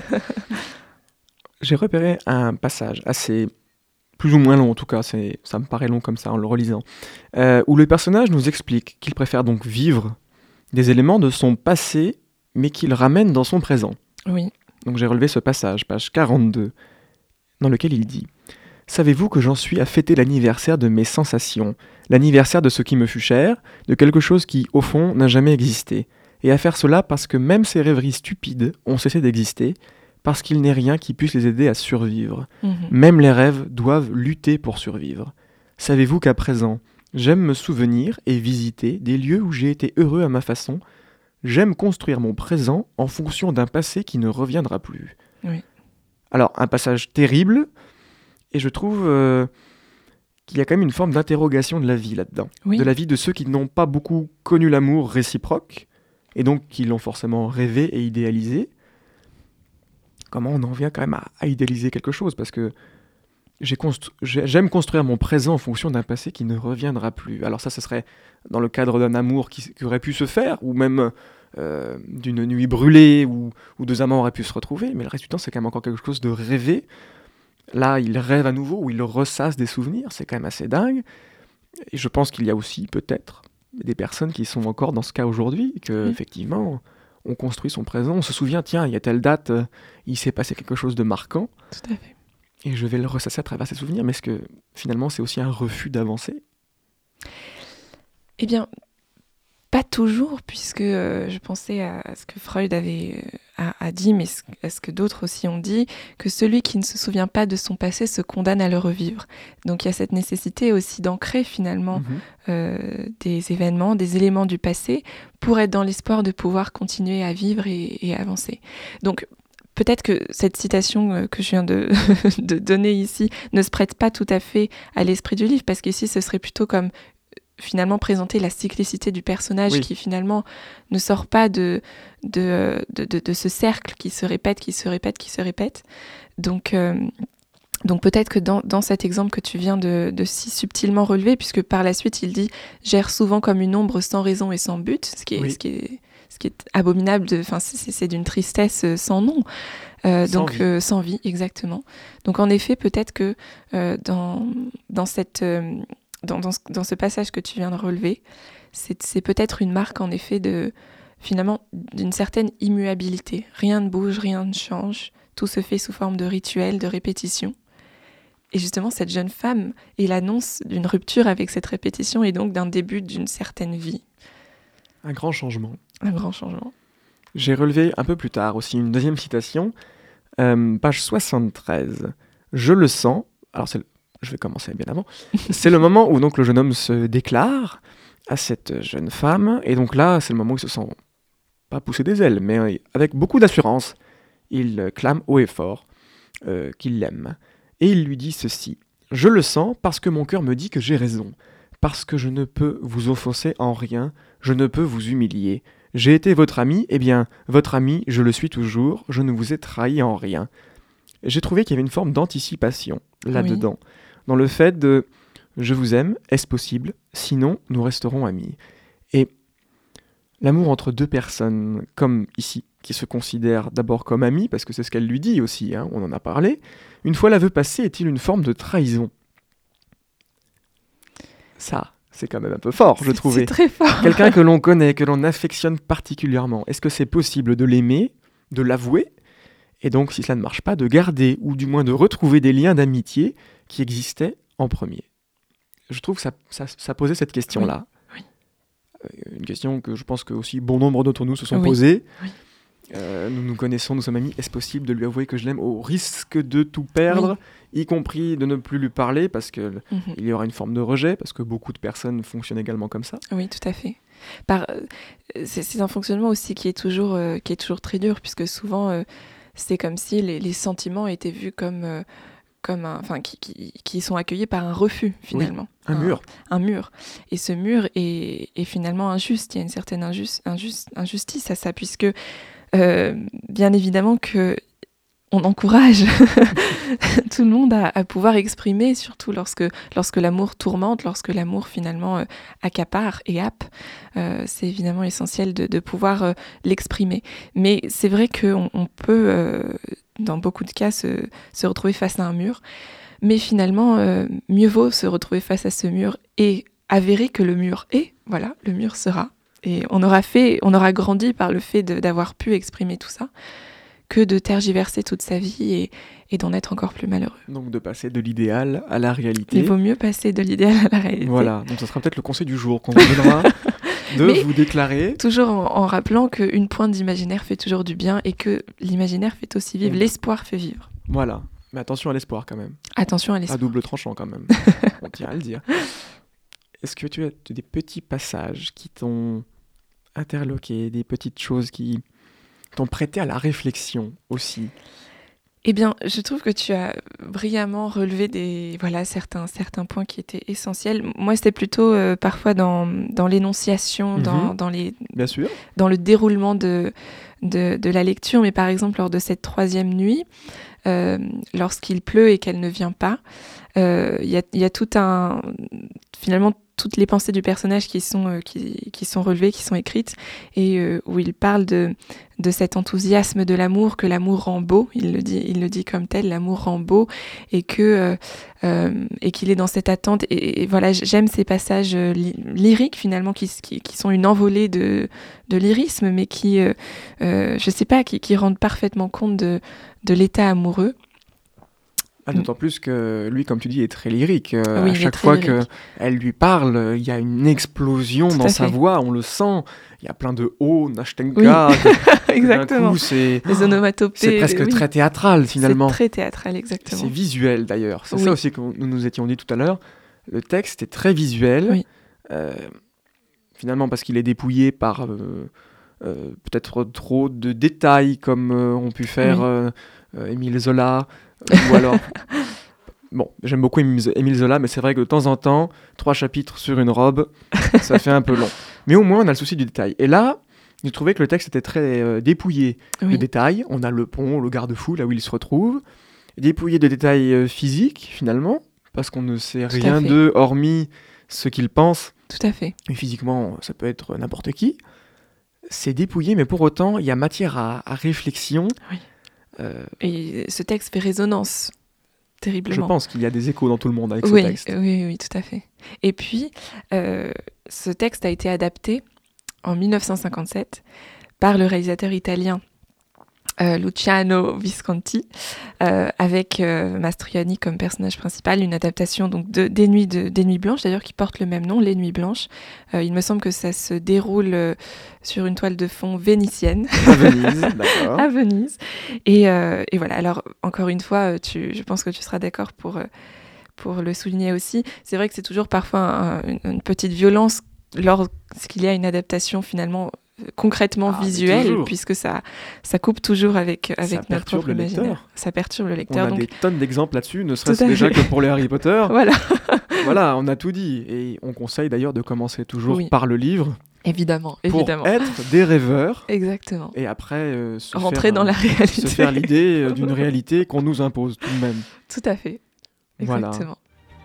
[SPEAKER 1] J'ai repéré un passage assez, plus ou moins long en tout cas, c'est, ça me paraît long comme ça en le relisant, euh, où le personnage nous explique qu'il préfère donc vivre des éléments de son passé, mais qu'il ramène dans son présent.
[SPEAKER 2] Oui.
[SPEAKER 1] Donc j'ai relevé ce passage, page quarante-deux, dans lequel il dit « Savez-vous que j'en suis à fêter l'anniversaire de mes sensations, l'anniversaire de ce qui me fut cher, de quelque chose qui, au fond, n'a jamais existé, et à faire cela parce que même ces rêveries stupides ont cessé d'exister, parce qu'il n'est rien qui puisse les aider à survivre.
[SPEAKER 2] Mhm.
[SPEAKER 1] Même les rêves doivent lutter pour survivre. Savez-vous qu'à présent, j'aime me souvenir et visiter des lieux où j'ai été heureux à ma façon. J'aime construire mon présent en fonction d'un passé qui ne reviendra plus. »
[SPEAKER 2] Oui.
[SPEAKER 1] Alors, un passage terrible, et je trouve euh, qu'il y a quand même une forme d'interrogation de la vie là-dedans.
[SPEAKER 2] Oui.
[SPEAKER 1] De la vie de ceux qui n'ont pas beaucoup connu l'amour réciproque, et donc qui l'ont forcément rêvé et idéalisé. Comment on en vient quand même à, à idéaliser quelque chose, parce que j'ai constru- j'ai- j'aime construire mon présent en fonction d'un passé qui ne reviendra plus. Alors ça, ce serait dans le cadre d'un amour qui, qui aurait pu se faire, ou même euh, d'une nuit brûlée, où, où deux amants auraient pu se retrouver, mais le reste du temps, c'est quand même encore quelque chose de rêvé. Là, il rêve à nouveau, ou il ressasse des souvenirs, c'est quand même assez dingue. Et je pense qu'il y a aussi, peut-être, des personnes qui sont encore dans ce cas aujourd'hui, que,
[SPEAKER 2] Oui.
[SPEAKER 1] effectivement, on construit son présent, on se souvient, tiens, il y a telle date, euh, il s'est passé quelque chose de marquant,
[SPEAKER 2] Tout à fait.
[SPEAKER 1] et je vais le ressasser à travers ces souvenirs, mais est-ce que, finalement, c'est aussi un refus d'avancer ?
[SPEAKER 2] Eh bien, pas toujours, puisque euh, je pensais à ce que Freud avait euh, a, a dit, mais ce- à ce que d'autres aussi ont dit, que celui qui ne se souvient pas de son passé se condamne à le revivre. Donc il y a cette nécessité aussi d'ancrer finalement
[SPEAKER 1] Mhm.
[SPEAKER 2] euh, des événements, des éléments du passé, pour être dans l'espoir de pouvoir continuer à vivre et, et avancer. Donc peut-être que cette citation euh, que je viens de, de donner ici ne se prête pas tout à fait à l'esprit du livre, parce qu'ici ce serait plutôt comme finalement présenter la cyclicité du personnage,
[SPEAKER 1] Oui.
[SPEAKER 2] qui finalement ne sort pas de, de, de, de, de ce cercle qui se répète, qui se répète, qui se répète. Donc, euh, donc peut-être que dans, dans cet exemple que tu viens de, de si subtilement relever, puisque par la suite il dit « gère souvent comme une ombre sans raison et sans but », ce qui est,
[SPEAKER 1] Oui.
[SPEAKER 2] ce qui est, ce qui est abominable, de, c'est, c'est d'une tristesse sans nom. Euh,
[SPEAKER 1] Sans
[SPEAKER 2] donc
[SPEAKER 1] vie.
[SPEAKER 2] euh, sans vie, exactement. Donc en effet, peut-être que euh, dans, dans cette... Euh, Dans, dans, ce, dans ce passage que tu viens de relever, c'est, c'est peut-être une marque en effet de, finalement, d'une certaine immuabilité. Rien ne bouge, rien ne change, tout se fait sous forme de rituel, de répétition. Et justement, cette jeune femme est l'annonce d'une rupture avec cette répétition et donc d'un début d'une certaine vie.
[SPEAKER 1] Un grand changement.
[SPEAKER 2] Un grand changement.
[SPEAKER 1] J'ai relevé un peu plus tard aussi une deuxième citation, euh, page soixante-treize. « Je le sens », alors c'est le je vais commencer bien avant, c'est le moment où donc le jeune homme se déclare à cette jeune femme, et donc là, c'est le moment où il se sent pas pousser des ailes, mais avec beaucoup d'assurance, il clame haut et fort euh, qu'il l'aime. Et il lui dit ceci, « Je le sens parce que mon cœur me dit que j'ai raison, parce que je ne peux vous offenser en rien, je ne peux vous humilier. J'ai été votre ami, eh bien, votre ami, je le suis toujours, je ne vous ai trahi en rien. » J'ai trouvé qu'il y avait une forme d'anticipation là-dedans. Oui. Dans le fait de « je vous aime, est-ce possible ? Sinon, nous resterons amis. » Et l'amour entre deux personnes, comme ici, qui se considèrent d'abord comme amis, parce que c'est ce qu'elle lui dit aussi, hein, on en a parlé, une fois l'aveu passé, est-il une forme de trahison ? Ça, c'est quand même un peu fort, je trouvais.
[SPEAKER 2] C'est très fort.
[SPEAKER 1] Quelqu'un que l'on connaît, que l'on affectionne particulièrement, est-ce que c'est possible de l'aimer, de l'avouer ? Et donc, si cela ne marche pas, de garder, ou du moins de retrouver des liens d'amitié qui existaient en premier. Je trouve que ça, ça, ça posait cette question-là.
[SPEAKER 2] Oui,
[SPEAKER 1] oui. Une question que je pense que aussi bon nombre d'entre nous se sont
[SPEAKER 2] oui,
[SPEAKER 1] posées.
[SPEAKER 2] Oui.
[SPEAKER 1] Euh, nous nous connaissons, nous sommes amis. Est-ce possible de lui avouer que je l'aime au risque de tout perdre, oui. y compris de ne plus lui parler parce qu'il mm-hmm. y aura une forme de rejet, parce que beaucoup de personnes fonctionnent également comme ça.
[SPEAKER 2] Oui, tout à fait. Par, euh, c'est, c'est un fonctionnement aussi qui est toujours, euh, qui est toujours très dur, puisque souvent... Euh, c'est comme si les, les sentiments étaient vus comme, euh, comme un, enfin, qui, qui, qui sont accueillis par un refus, finalement.
[SPEAKER 1] Oui, un, un mur.
[SPEAKER 2] Un mur. Et ce mur est, est finalement injuste. Il y a une certaine injuste, injuste, injustice à ça, puisque, euh, bien évidemment, que on encourage tout le monde à, à pouvoir exprimer, surtout lorsque, lorsque l'amour tourmente, lorsque l'amour finalement euh, accapare et happe. Euh, c'est évidemment essentiel de, de pouvoir euh, l'exprimer. Mais c'est vrai qu'on on peut, euh, dans beaucoup de cas, se, se retrouver face à un mur. Mais finalement, euh, mieux vaut se retrouver face à ce mur et avérer que le mur est, voilà, le mur sera. Et on aura fait, on aura grandi par le fait de, d'avoir pu exprimer tout ça, que de tergiverser toute sa vie et, et d'en être encore plus malheureux.
[SPEAKER 1] Donc de passer de l'idéal à la réalité.
[SPEAKER 2] Il vaut mieux passer de l'idéal à la réalité.
[SPEAKER 1] Voilà, donc ça sera peut-être le conseil du jour qu'on vous donnera de
[SPEAKER 2] Mais
[SPEAKER 1] vous déclarer.
[SPEAKER 2] Toujours en, en rappelant qu'une pointe d'imaginaire fait toujours du bien et que l'imaginaire fait aussi vivre,
[SPEAKER 1] Mmh.
[SPEAKER 2] l'espoir fait vivre.
[SPEAKER 1] Voilà, mais attention à l'espoir quand même.
[SPEAKER 2] Attention à l'espoir.
[SPEAKER 1] À double tranchant quand même, on tient à le dire. Est-ce que tu as des petits passages qui t'ont interloqué, des petites choses qui t'ont prêté à la réflexion aussi?
[SPEAKER 2] Eh bien, je trouve que tu as brillamment relevé des, voilà, certains, certains points qui étaient essentiels. Moi, c'était plutôt euh, parfois dans, dans l'énonciation,
[SPEAKER 1] Mhm.
[SPEAKER 2] dans, dans, les,
[SPEAKER 1] Bien sûr.
[SPEAKER 2] dans le déroulement de, de, de la lecture. Mais par exemple, lors de cette troisième nuit, euh, lorsqu'il pleut et qu'elle ne vient pas, il euh, y, a, y a tout un... Finalement, toutes les pensées du personnage qui sont, euh, qui, qui sont relevées, qui sont écrites, et euh, où il parle de, de cet enthousiasme de l'amour, que l'amour rend beau, il le dit, il le dit comme tel, l'amour rend beau, et, que, euh, euh, et qu'il est dans cette attente. Et, et voilà, j'aime ces passages euh, li- lyriques, finalement, qui, qui, qui sont une envolée de, de lyrisme, mais qui, euh, euh, je sais pas, qui, qui rendent parfaitement compte de, de l'état amoureux.
[SPEAKER 1] Ah, d'autant plus que lui, comme tu dis, est très lyrique. Euh,
[SPEAKER 2] Oui,
[SPEAKER 1] à
[SPEAKER 2] il est
[SPEAKER 1] chaque
[SPEAKER 2] très
[SPEAKER 1] fois
[SPEAKER 2] lyrique.
[SPEAKER 1] qu'elle lui parle, il y a une explosion
[SPEAKER 2] Tout
[SPEAKER 1] dans
[SPEAKER 2] à
[SPEAKER 1] sa
[SPEAKER 2] fait.
[SPEAKER 1] voix, on le sent. Il y a plein de hauts, Nashtenka. que- que
[SPEAKER 2] Exactement.
[SPEAKER 1] D'un coup, c'est,
[SPEAKER 2] Les onomatopées.
[SPEAKER 1] c'est presque
[SPEAKER 2] oui.
[SPEAKER 1] très théâtral finalement.
[SPEAKER 2] C'est très théâtral, exactement.
[SPEAKER 1] C'est visuel d'ailleurs. C'est
[SPEAKER 2] Oui.
[SPEAKER 1] ça aussi que nous nous étions dit tout à l'heure. Le texte est très visuel.
[SPEAKER 2] Oui.
[SPEAKER 1] Euh, finalement, parce qu'il est dépouillé par euh, euh, peut-être trop de détails comme euh, ont pu faire
[SPEAKER 2] Oui.
[SPEAKER 1] euh, euh, Émile Zola. euh, ou alors. Bon, j'aime beaucoup Émile Émile Zola, mais c'est vrai que de temps en temps, trois chapitres sur une robe, ça fait un peu long. Mais au moins, on a le souci du détail. Et là, j'ai trouvé que le texte était très euh, dépouillé de
[SPEAKER 2] Oui.
[SPEAKER 1] détails. On a le pont, le garde-fou, là où il se retrouve. Dépouillé de détails euh, physiques, finalement, parce qu'on ne sait
[SPEAKER 2] Tout à
[SPEAKER 1] rien
[SPEAKER 2] fait.
[SPEAKER 1] d'eux, hormis ce qu'ils pensent.
[SPEAKER 2] Tout à fait.
[SPEAKER 1] Et physiquement, ça peut être n'importe qui. C'est dépouillé, mais pour autant, il y a matière à, à réflexion.
[SPEAKER 2] Oui.
[SPEAKER 1] Euh,
[SPEAKER 2] Et ce texte fait résonance
[SPEAKER 1] je
[SPEAKER 2] terriblement.
[SPEAKER 1] pense qu'il y a des échos dans tout le monde avec
[SPEAKER 2] oui,
[SPEAKER 1] ce texte.
[SPEAKER 2] oui, oui, tout à fait. Et puis, euh, ce texte a été adapté en dix-neuf cent cinquante-sept par le réalisateur italien euh, Luciano Visconti, euh, avec euh, Mastroianni comme personnage principal, une adaptation donc de, des, nuits de, des Nuits Blanches, d'ailleurs qui porte le même nom, Les Nuits Blanches. Euh, il me semble que ça se déroule euh, sur une toile de fond vénitienne.
[SPEAKER 1] À Venise, d'accord.
[SPEAKER 2] à Venise. Et, euh, et voilà, alors encore une fois, tu, je pense que tu seras d'accord pour, euh, pour le souligner aussi. C'est vrai que c'est toujours parfois un- une, une petite violence lorsqu'il y a une adaptation finalement euh, concrètement
[SPEAKER 1] Ah, mais
[SPEAKER 2] visuelle,
[SPEAKER 1] toujours.
[SPEAKER 2] puisque ça, ça coupe toujours avec, avec notre
[SPEAKER 1] perturbe
[SPEAKER 2] propre
[SPEAKER 1] le
[SPEAKER 2] imaginaire.
[SPEAKER 1] lecteur.
[SPEAKER 2] Ça perturbe le
[SPEAKER 1] On
[SPEAKER 2] lecteur.
[SPEAKER 1] a
[SPEAKER 2] Donc
[SPEAKER 1] des tonnes d'exemples là-dessus, ne
[SPEAKER 2] Tout
[SPEAKER 1] serait-ce
[SPEAKER 2] à
[SPEAKER 1] déjà
[SPEAKER 2] fait.
[SPEAKER 1] que pour les Harry Potter.
[SPEAKER 2] voilà,
[SPEAKER 1] Voilà, on a tout dit. Et on conseille d'ailleurs de commencer toujours
[SPEAKER 2] Oui.
[SPEAKER 1] par le livre
[SPEAKER 2] évidemment,
[SPEAKER 1] pour
[SPEAKER 2] évidemment.
[SPEAKER 1] être des rêveurs
[SPEAKER 2] Exactement.
[SPEAKER 1] et après euh, se,
[SPEAKER 2] Rentrer
[SPEAKER 1] faire,
[SPEAKER 2] dans la
[SPEAKER 1] euh,
[SPEAKER 2] réalité.
[SPEAKER 1] se faire l'idée euh, d'une réalité qu'on nous impose tout de même.
[SPEAKER 2] Tout à fait.
[SPEAKER 1] Voilà.
[SPEAKER 2] Exactement.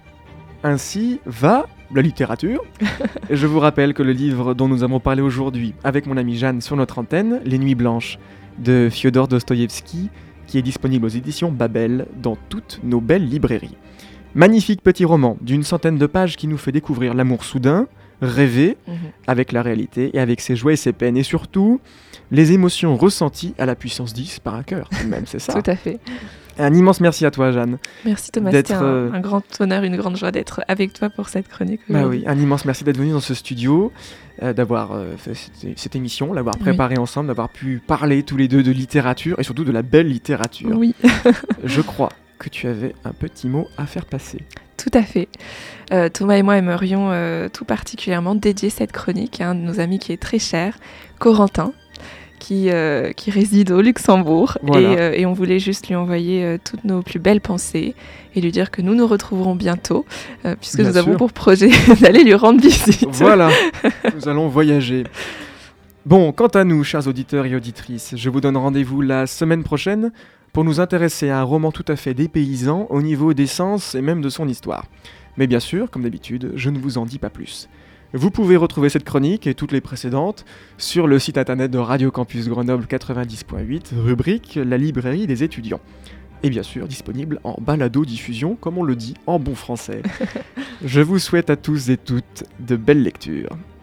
[SPEAKER 1] Ainsi va la littérature. Et je vous rappelle que le livre dont nous avons parlé aujourd'hui avec mon amie Jeanne sur notre antenne, Les Nuits Blanches, de Fyodor Dostoïevski, qui est disponible aux éditions Babel dans toutes nos belles librairies. Magnifique petit roman d'une centaine de pages qui nous fait découvrir l'amour soudain, rêvé,
[SPEAKER 2] Mhm.
[SPEAKER 1] avec la réalité et avec ses joies et ses peines, et surtout les émotions ressenties à la puissance dix par un cœur, tout de même, c'est ça.
[SPEAKER 2] Tout à fait.
[SPEAKER 1] Un immense merci à toi, Jeanne.
[SPEAKER 2] Merci Thomas,
[SPEAKER 1] D'être,
[SPEAKER 2] c'était un,
[SPEAKER 1] euh,
[SPEAKER 2] un grand honneur, une grande joie d'être avec toi pour cette chronique.
[SPEAKER 1] Bah
[SPEAKER 2] aujourd'hui.
[SPEAKER 1] oui, un immense merci d'être venu dans ce studio, euh, d'avoir euh, fait cette, cette émission, l'avoir
[SPEAKER 2] Oui.
[SPEAKER 1] préparée ensemble, d'avoir pu parler tous les deux de littérature et surtout de la belle littérature.
[SPEAKER 2] Oui,
[SPEAKER 1] Je crois que tu avais un petit mot à faire passer.
[SPEAKER 2] tout à fait. Euh, Thomas et moi aimerions euh, tout particulièrement dédier cette chronique à un de nos amis qui est très cher, Corentin, qui, euh, qui réside au Luxembourg.
[SPEAKER 1] Voilà.
[SPEAKER 2] Et, euh, et on voulait juste lui envoyer euh, toutes nos plus belles pensées et lui dire que nous nous retrouverons bientôt, euh, puisque
[SPEAKER 1] Bien
[SPEAKER 2] nous avons
[SPEAKER 1] sûr.
[SPEAKER 2] pour projet d'aller lui rendre visite.
[SPEAKER 1] Voilà, nous allons voyager. Bon, quant à nous, chers auditeurs et auditrices, je vous donne rendez-vous la semaine prochaine pour nous intéresser à un roman tout à fait dépaysant au niveau des sens et même de son histoire. Mais bien sûr, comme d'habitude, je ne vous en dis pas plus. Vous pouvez retrouver cette chronique et toutes les précédentes sur le site internet de Radio Campus Grenoble quatre-vingt-dix point huit, rubrique La librairie des étudiants. Et bien sûr, disponible en balado-diffusion, comme on le dit en bon français. Je vous souhaite à tous et toutes de belles lectures.